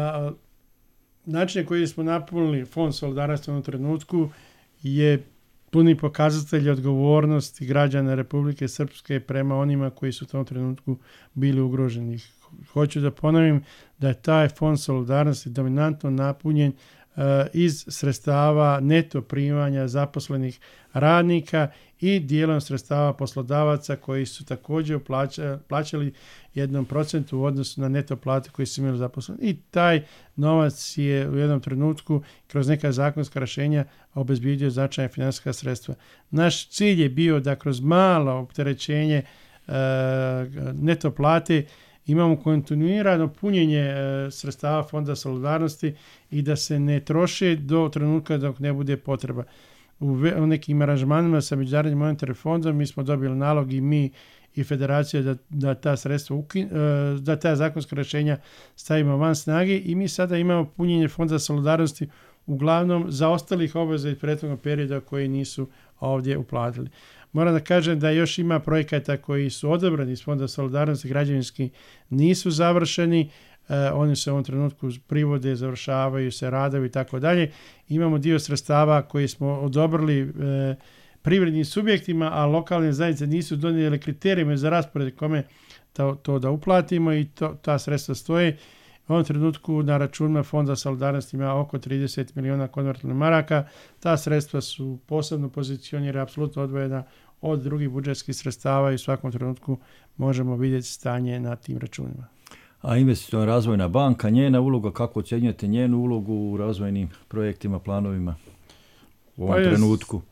način koji smo napunili fond solidarnosti u ovom trenutku je puni pokazatelji odgovornosti građana Republike Srpske prema onima koji su u tom trenutku bili ugroženi. Hoću da ponovim da je taj fond solidarnosti dominantno napunjen uh, iz sredstava neto primanja zaposlenih radnika i dijelom sredstava poslodavaca koji su također plaća, plaćali jednom procentu u odnosu na neto plate koji su imali zaposleni. I taj novac je u jednom trenutku kroz neka zakonska rješenja obezbijedio značajna financijska sredstva. Naš cilj je bio da kroz malo opterećenje uh, neto plate imamo kontinuirano punjenje e, sredstava Fonda solidarnosti i da se ne troše do trenutka dok ne bude potreba. U, ve, u nekim aranžmanima sa Međunarodnim monetarnim fondom mi smo dobili nalog i mi i federacija da, da ta sredstva ukin, e, da ta zakonska rješenja stavimo van snage i mi sada imamo punjenje Fonda solidarnosti uglavnom za ostalih obaveza iz prethodnog perioda koji nisu ovdje uplatili. Moram da kažem da još ima projekata koji su odabrani iz Fonda solidarnosti, građevinski nisu završeni, e, oni se u ovom trenutku privode, završavaju se radovi i tako dalje. Imamo dio sredstava koji smo odobrili e, privrednim subjektima, a lokalne zajednice nisu donijeli kriterijeme za raspored kome to, to da uplatimo i to, ta sredstva stoje. U ovom trenutku na računima Fonda solidarnosti ima oko trideset miliona konvertibilnih maraka. Ta sredstva su posebno pozicionirana, apsolutno odvojena od drugih budžetskih sredstava i u svakom trenutku možemo vidjeti stanje na tim računima.
A investiciona razvojna banka, njena uloga, kako ocjenjujete njenu ulogu u razvojnim projektima, planovima u ovom pa trenutku?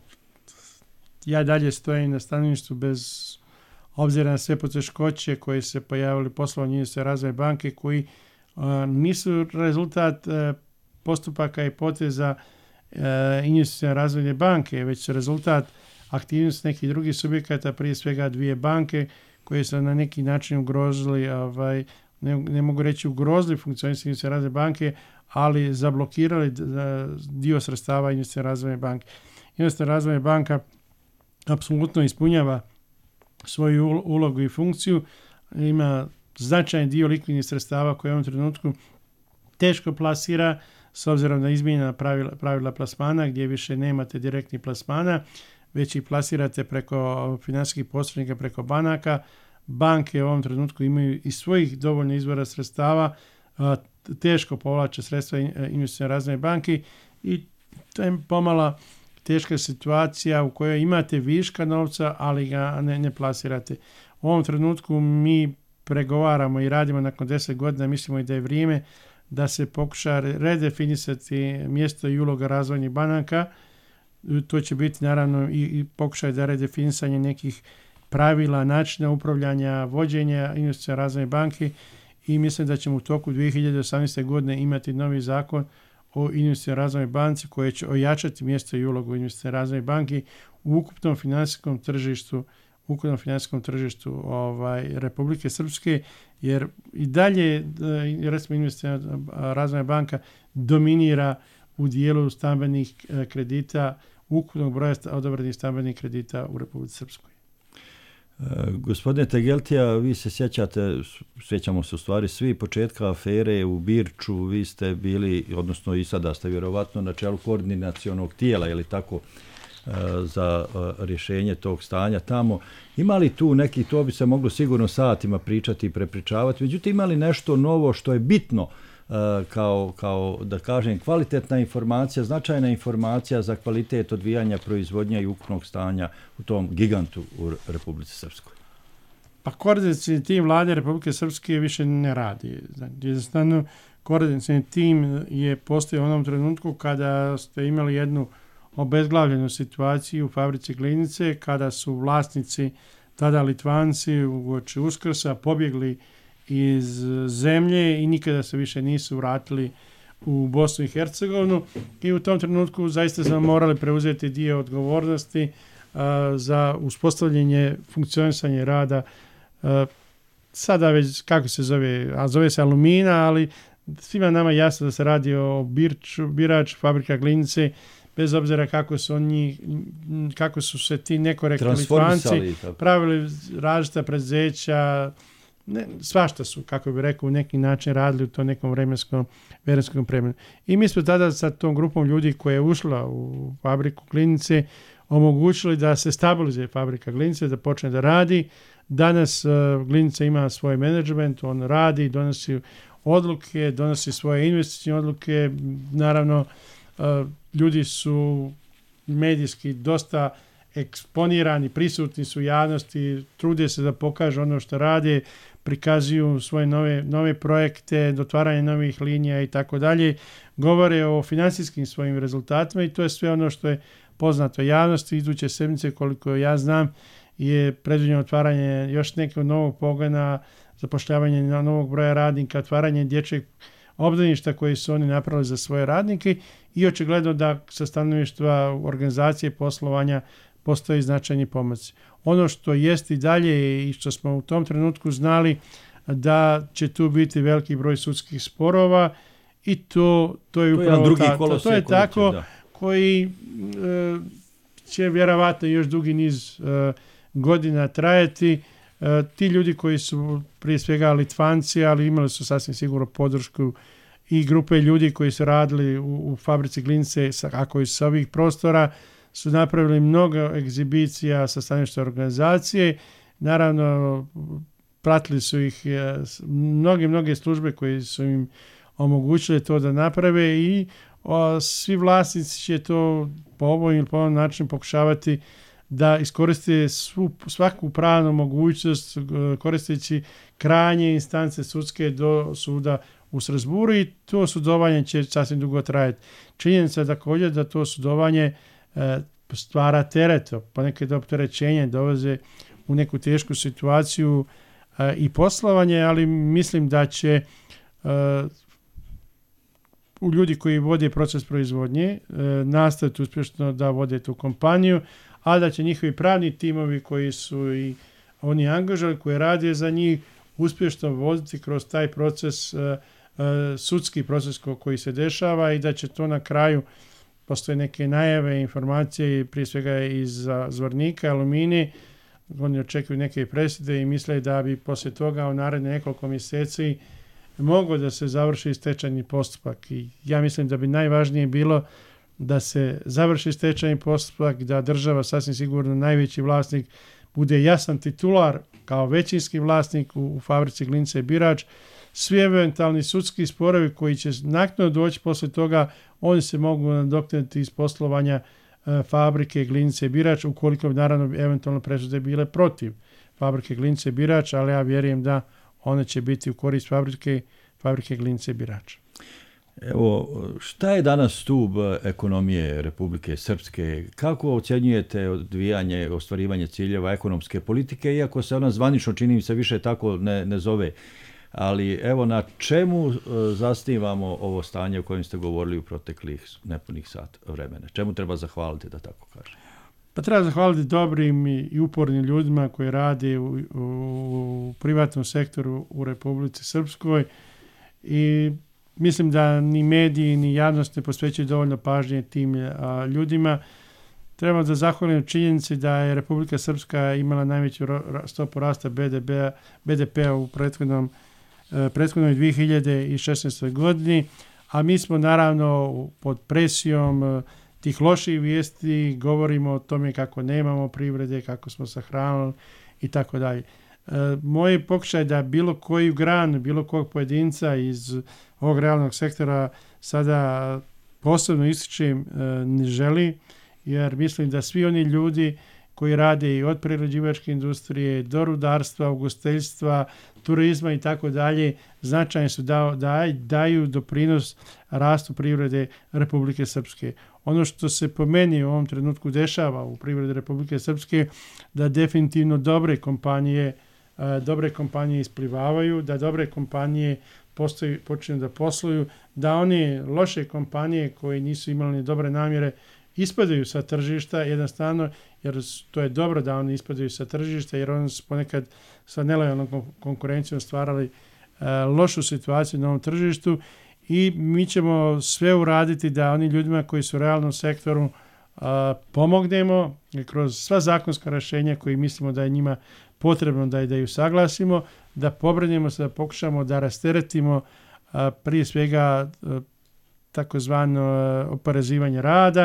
Ja dalje stojim na stanovištu bez obzira na sve poteškoće koje se pojavili poslovanje investicione razvojne banke koji uh, nisu rezultat uh, postupaka i poteza uh, investicione razvojne banke, već su rezultat aktivnosti nekih drugih subjekata, prije svega dvije banke koje su na neki način ugrozili, ovaj, ne, ne mogu reći ugrozili funkcionisanje investicione razvojne banke, ali zablokirali dio sredstava investicione razvojne banke. Investiciona razvojna banka apsolutno ispunjava svoju ulogu i funkciju, ima značajan dio likvidnih sredstava koje u ovom trenutku teško plasira s obzirom na izmijenjena pravila, pravila plasmana gdje više nemate direktnih plasmana, već ih plasirate preko financijskih posrednika, preko banaka. Banke u ovom trenutku imaju i svojih dovoljno izvora sredstava, teško povlače sredstva investicione razvojne banke i to je pomala teška situacija u kojoj imate viška novca, ali ga ne, ne plasirate. U ovom trenutku mi pregovaramo i radimo nakon deset godina, mislimo i da je vrijeme da se pokuša redefinisati mjesto i uloga razvojnih banaka. To će biti naravno i, i pokušaj da redefinisanje nekih pravila, načina upravljanja, vođenja investicione razvojne banke i mislim da ćemo u toku dvije hiljade osamnaeste. godine imati novi zakon o investicione razvojnoj banci koje će ojačati mjesto i ulogu investicione razvojne banke u ukupnom financijskom tržištu, ukupnom financijskom tržištu ovaj, Republike Srpske, jer i dalje recimo investiciona razvojna banka dominira u dijelu stambenih kredita, ukupnog broja odobrenih stambenih kredita u Republici Srpskoj.
E, gospodine Tegeltija, vi se sjećate, sjećamo se u stvari svi, početka afere u Birču, vi ste bili, odnosno i sada ste vjerovatno na čelu koordinacionog tijela, je li tako, e, za e, rješenje tog stanja tamo. Ima li tu neki, to bi se moglo sigurno satima pričati i prepričavati, međutim ima li nešto novo što je bitno kao, kao da kažem kvalitetna informacija, značajna informacija za kvalitet odvijanja proizvodnja i ukupnog stanja u tom gigantu u Republici Srpskoj?
Pa koordinacijni tim vlade Republike Srpske više ne radi. Znači, jednostavno, koordinacijni tim je postojao u onom trenutku kada ste imali jednu obezglavljenu situaciju u fabrici Glinice, kada su vlasnici, tada Litvanci uoči Uskrsa pobjegli iz zemlje i nikada se više nisu vratili u Bosnu i Hercegovinu i u tom trenutku zaista smo morali preuzeti dio odgovornosti uh, za uspostavljanje funkcionisanje rada uh, sada već kako se zove, a zove se Alumina, ali svima nama jasno da se radi o Birču, Birač, fabrika Glinice, bez obzira kako su oni, kako su se ti nekorektni Litvanci pravili različita preduzeća, ne, svašta su, kako bi rekao, u neki način radili u to nekom vremenskom, vremenskom vremenu. I mi smo tada sa tom grupom ljudi koja je ušla u fabriku Glinice omogućili da se stabilizuje fabrika Glinice, da počne da radi. Danas uh, Glinica ima svoj menadžment, on radi, donosi odluke, donosi svoje investicijne odluke. Naravno, uh, ljudi su medijski dosta eksponirani, prisutni su u javnosti, trude se da pokažu ono što rade, prikazuju svoje nove, nove projekte, otvaranje novih linija i tako dalje, govore o finansijskim svojim rezultatima i to je sve ono što je poznato javnosti. Iduće sedmice, koliko ja znam, je predviđeno otvaranje još nekog novog pogona, zapošljavanje novog broja radnika, otvaranje dječjeg obdaništa koji su oni napravili za svoje radnike i očigledno da sa stanovišta organizacije poslovanja postoji značajni pomaci. Ono što jest i dalje i što smo u tom trenutku znali da će tu biti veliki broj sudskih sporova i to, to je upravo
drugi
ta, to, to je tako
da.
koji e, će vjerovatno još dugi niz e, godina trajati. E, ti ljudi koji su prije svega Litvanci, ali imali su sasvim sigurno podršku i grupe ljudi koji su radili u, u fabrici Glinice, a koji su sa ovih prostora, su napravili mnogo egzibicija sa stanovišta organizacije. Naravno, pratili su ih mnoge, mnoge službe koje su im omogućile to da naprave i o, svi vlasnici će to po ovom ili po ovom načinu pokušavati da iskoriste svu, svaku pravnu mogućnost koristeći krajnje instance sudske do suda u Strasburu i to sudovanje će sasvim dugo trajati. Činjenica je također da to sudovanje e, stvara teret, ponekad opterećenje, doveze u neku tešku situaciju e, i poslovanje, ali mislim da će e, u ljudi koji vode proces proizvodnje e, nastaviti uspješno da vode tu kompaniju, a da će njihovi pravni timovi koji su i oni angažali, koji rade za njih, uspješno voditi kroz taj proces, e, e, sudski proces koji se dešava i da će to na kraju, postoje neke najave, informacije, prije svega iz Zvornika, Alumini, oni očekuju neke presude i misle da bi poslije toga u naredne nekoliko mjeseci moglo da se završi stečajni postupak. I ja mislim da bi najvažnije bilo da se završi stečajni postupak, da država, sasvim sigurno najveći vlasnik, bude jasan titular kao većinski vlasnik u, u fabrici Glinice Birač. Svi eventualni sudski sporovi koji će naknadno doći poslije toga, oni se mogu nadoknaditi iz poslovanja e, fabrike Glinice Birač, ukoliko bi naravno eventualno presude bile protiv fabrike Glinice Birač, ali ja vjerujem da one će biti u korist fabrike, fabrike Glinice Birač.
Evo, šta je danas stup ekonomije Republike Srpske? Kako ocjenjujete odvijanje, ostvarivanje ciljeva ekonomske politike, iako se ona zvanično, čini mi se, više tako ne, ne zove? Ali evo, na čemu zasnivamo ovo stanje o kojem ste govorili u proteklih nepunih sat vremena? Čemu treba zahvaliti, da tako kažem?
Pa treba zahvaliti dobrim i upornim ljudima koji rade u, u, u privatnom sektoru u Republici Srpskoj i mislim da ni mediji ni javnost ne posvećuju dovoljno pažnje tim a, ljudima. Trebamo da zahvalimo činjenici da je Republika Srpska imala najveću ro, stopu rasta be de pe-a, be de pe-a u prethodnom, e, prethodnoj dvije hiljade šesnaestoj godini, a mi smo naravno pod presijom e, tih loših vijesti, govorimo o tome kako nemamo privrede, kako smo sahranili i tako dalje. Moj pokušaj da bilo koju granu, bilo kojeg pojedinca iz ovog realnog sektora sada posebno ističem ne želi, jer mislim da svi oni ljudi koji rade i od prerađivačke industrije do rudarstva, ugostiteljstva, turizma i tako dalje, značajni su da, da daju doprinos rastu privrede Republike Srpske. Ono što se po meni u ovom trenutku dešava u privredi Republike Srpske, da definitivno dobre kompanije dobre kompanije isplivavaju, da dobre kompanije postoji, počinju da posluju, da one loše kompanije koje nisu imali ni dobre namjere ispadaju sa tržišta jednostavno, jer to je dobro da oni ispadaju sa tržišta, jer oni su ponekad sa nelojalnom konkurencijom stvarali uh, lošu situaciju na ovom tržištu i mi ćemo sve uraditi da oni ljudima koji su u realnom sektoru uh, pomognemo kroz sva zakonska rješenja koji mislimo da je njima potrebno da, da ju saglasimo, da pobrinemo se, da pokušamo da rasteretimo a, prije svega a, takozvano oporezivanje rada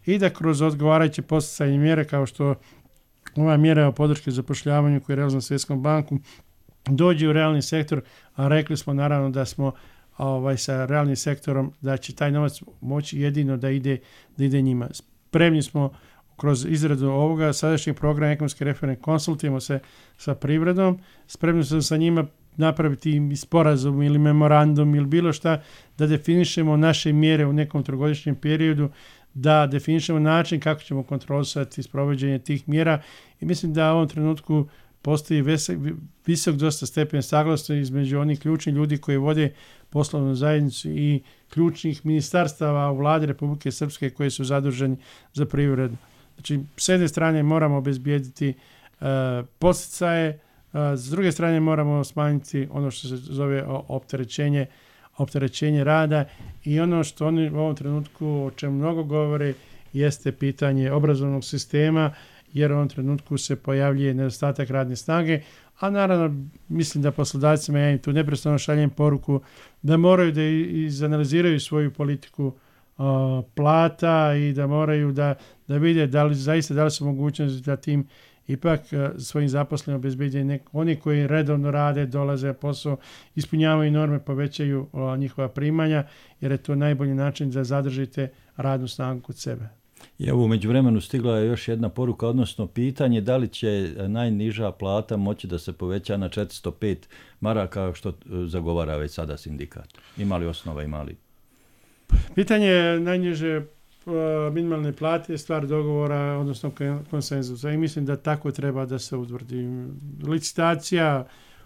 i da kroz odgovarajuće podsticajne mjere kao što ova mjera o podrške zapošljavanju koja je realizovana Svjetskom bankom dođe u realni sektor, a rekli smo naravno da smo ovaj, sa realnim sektorom da će taj novac moći jedino da ide, da ide njima. Spremni smo kroz izradu ovoga sadašnjeg programa ekonomske reforme, konsultujemo se sa privredom, spremni smo sa njima napraviti sporazum ili memorandum ili bilo šta, da definišemo naše mjere u nekom trogodišnjem periodu, da definišemo način kako ćemo kontrolisati sprovođenje tih mjera i mislim da u ovom trenutku postoji visok, visok dosta stepen saglasnosti između onih ključnih ljudi koji vode poslovnu zajednicu i ključnih ministarstava u vladi Republike Srpske koji su zaduženi za privredu. Znači, s jedne strane moramo obezbijediti uh, podsticaje, uh, s druge strane moramo smanjiti ono što se zove opterećenje, opterećenje rada i ono što oni u ovom trenutku o čemu mnogo govore jeste pitanje obrazovnog sistema, jer u ovom trenutku se pojavljuje nedostatak radne snage, a naravno mislim da poslodavcima ja im tu neprestano šaljem poruku da moraju da izanaliziraju svoju politiku uh, plata i da moraju da, da vide da li zaista da li su mogućnosti da tim ipak uh, svojim zaposlenim obezbeđuju nek- oni koji redovno rade, dolaze na posao, ispunjavaju norme, povećaju uh, njihova primanja, jer je to najbolji način da zadržite radnu snagu kod sebe.
I evo, u međuvremenu stigla je još jedna poruka, odnosno pitanje da li će najniža plata moći da se poveća na četiristo pet maraka, što zagovara već sada sindikat. Ima li osnova, ima li?
Pitanje najniže uh, minimalne plate je stvar dogovora, odnosno konsenzusa i mislim da tako treba da se utvrdi. Licitacija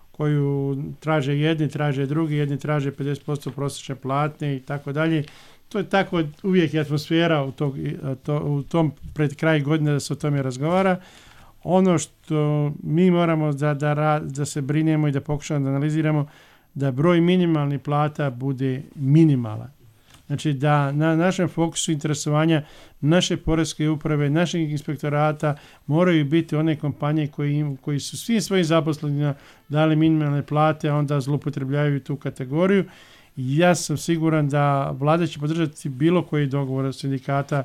koju traže jedni, traže drugi, jedni traže pedeset posto prosječne plate i tako dalje. To je tako uvijek je atmosfera u, tog, to, u tom pred kraj godine da se o tome razgovara. Ono što mi moramo da, da, da se brinemo i da pokušamo da analiziramo, da broj minimalnih plata bude minimalan. Znači da na našem fokusu interesovanja naše poreske uprave, naših inspektorata moraju biti one kompanije koji, im, koji su svim svojim zaposlenima dali minimalne plate, a onda zloupotrebljavaju tu kategoriju. Ja sam siguran da vlada će podržati bilo koji dogovor sindikata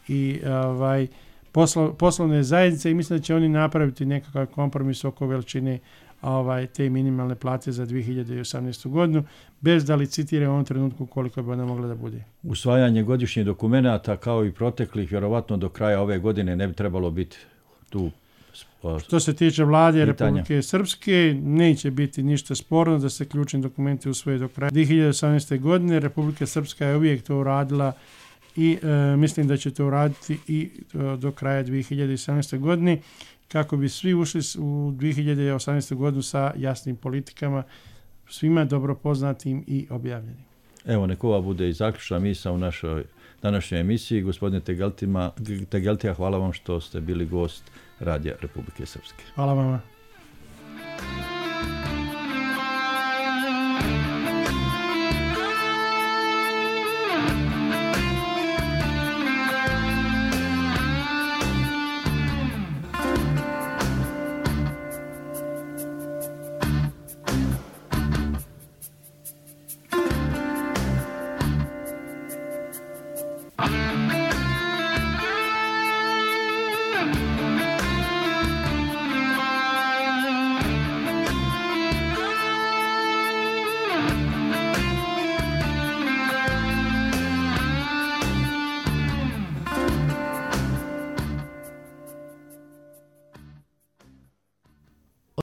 i ovaj, poslo, poslovne zajednice i mislim da će oni napraviti nekakav kompromis oko veličine ovaj, te minimalne plate za dvije hiljade osamnaestu. godinu, bez da licitira u ovom trenutku koliko bi ona mogla da bude.
Usvajanje godišnjih dokumenata kao i proteklih, vjerovatno do kraja ove godine ne bi trebalo biti tu.
Što se tiče vlade pitanja. Republike Srpske, neće biti ništa sporno da se ključni dokumenti usvoje do kraja dvije hiljade osamnaeste. godine. Republika Srpska je uvijek to uradila i e, mislim da će to uraditi i e, do kraja dvije hiljade osamnaeste. godine kako bi svi ušli u dvije hiljade osamnaestu. godinu sa jasnim politikama, svima dobro poznatim i objavljenim.
Evo, neko ova bude i zaključna misao u našoj današnjoj emisiji. Gospodine Tegeltija, hvala vam što ste bili gost Radija Republike Srpske.
Hvala vama.
Thank you.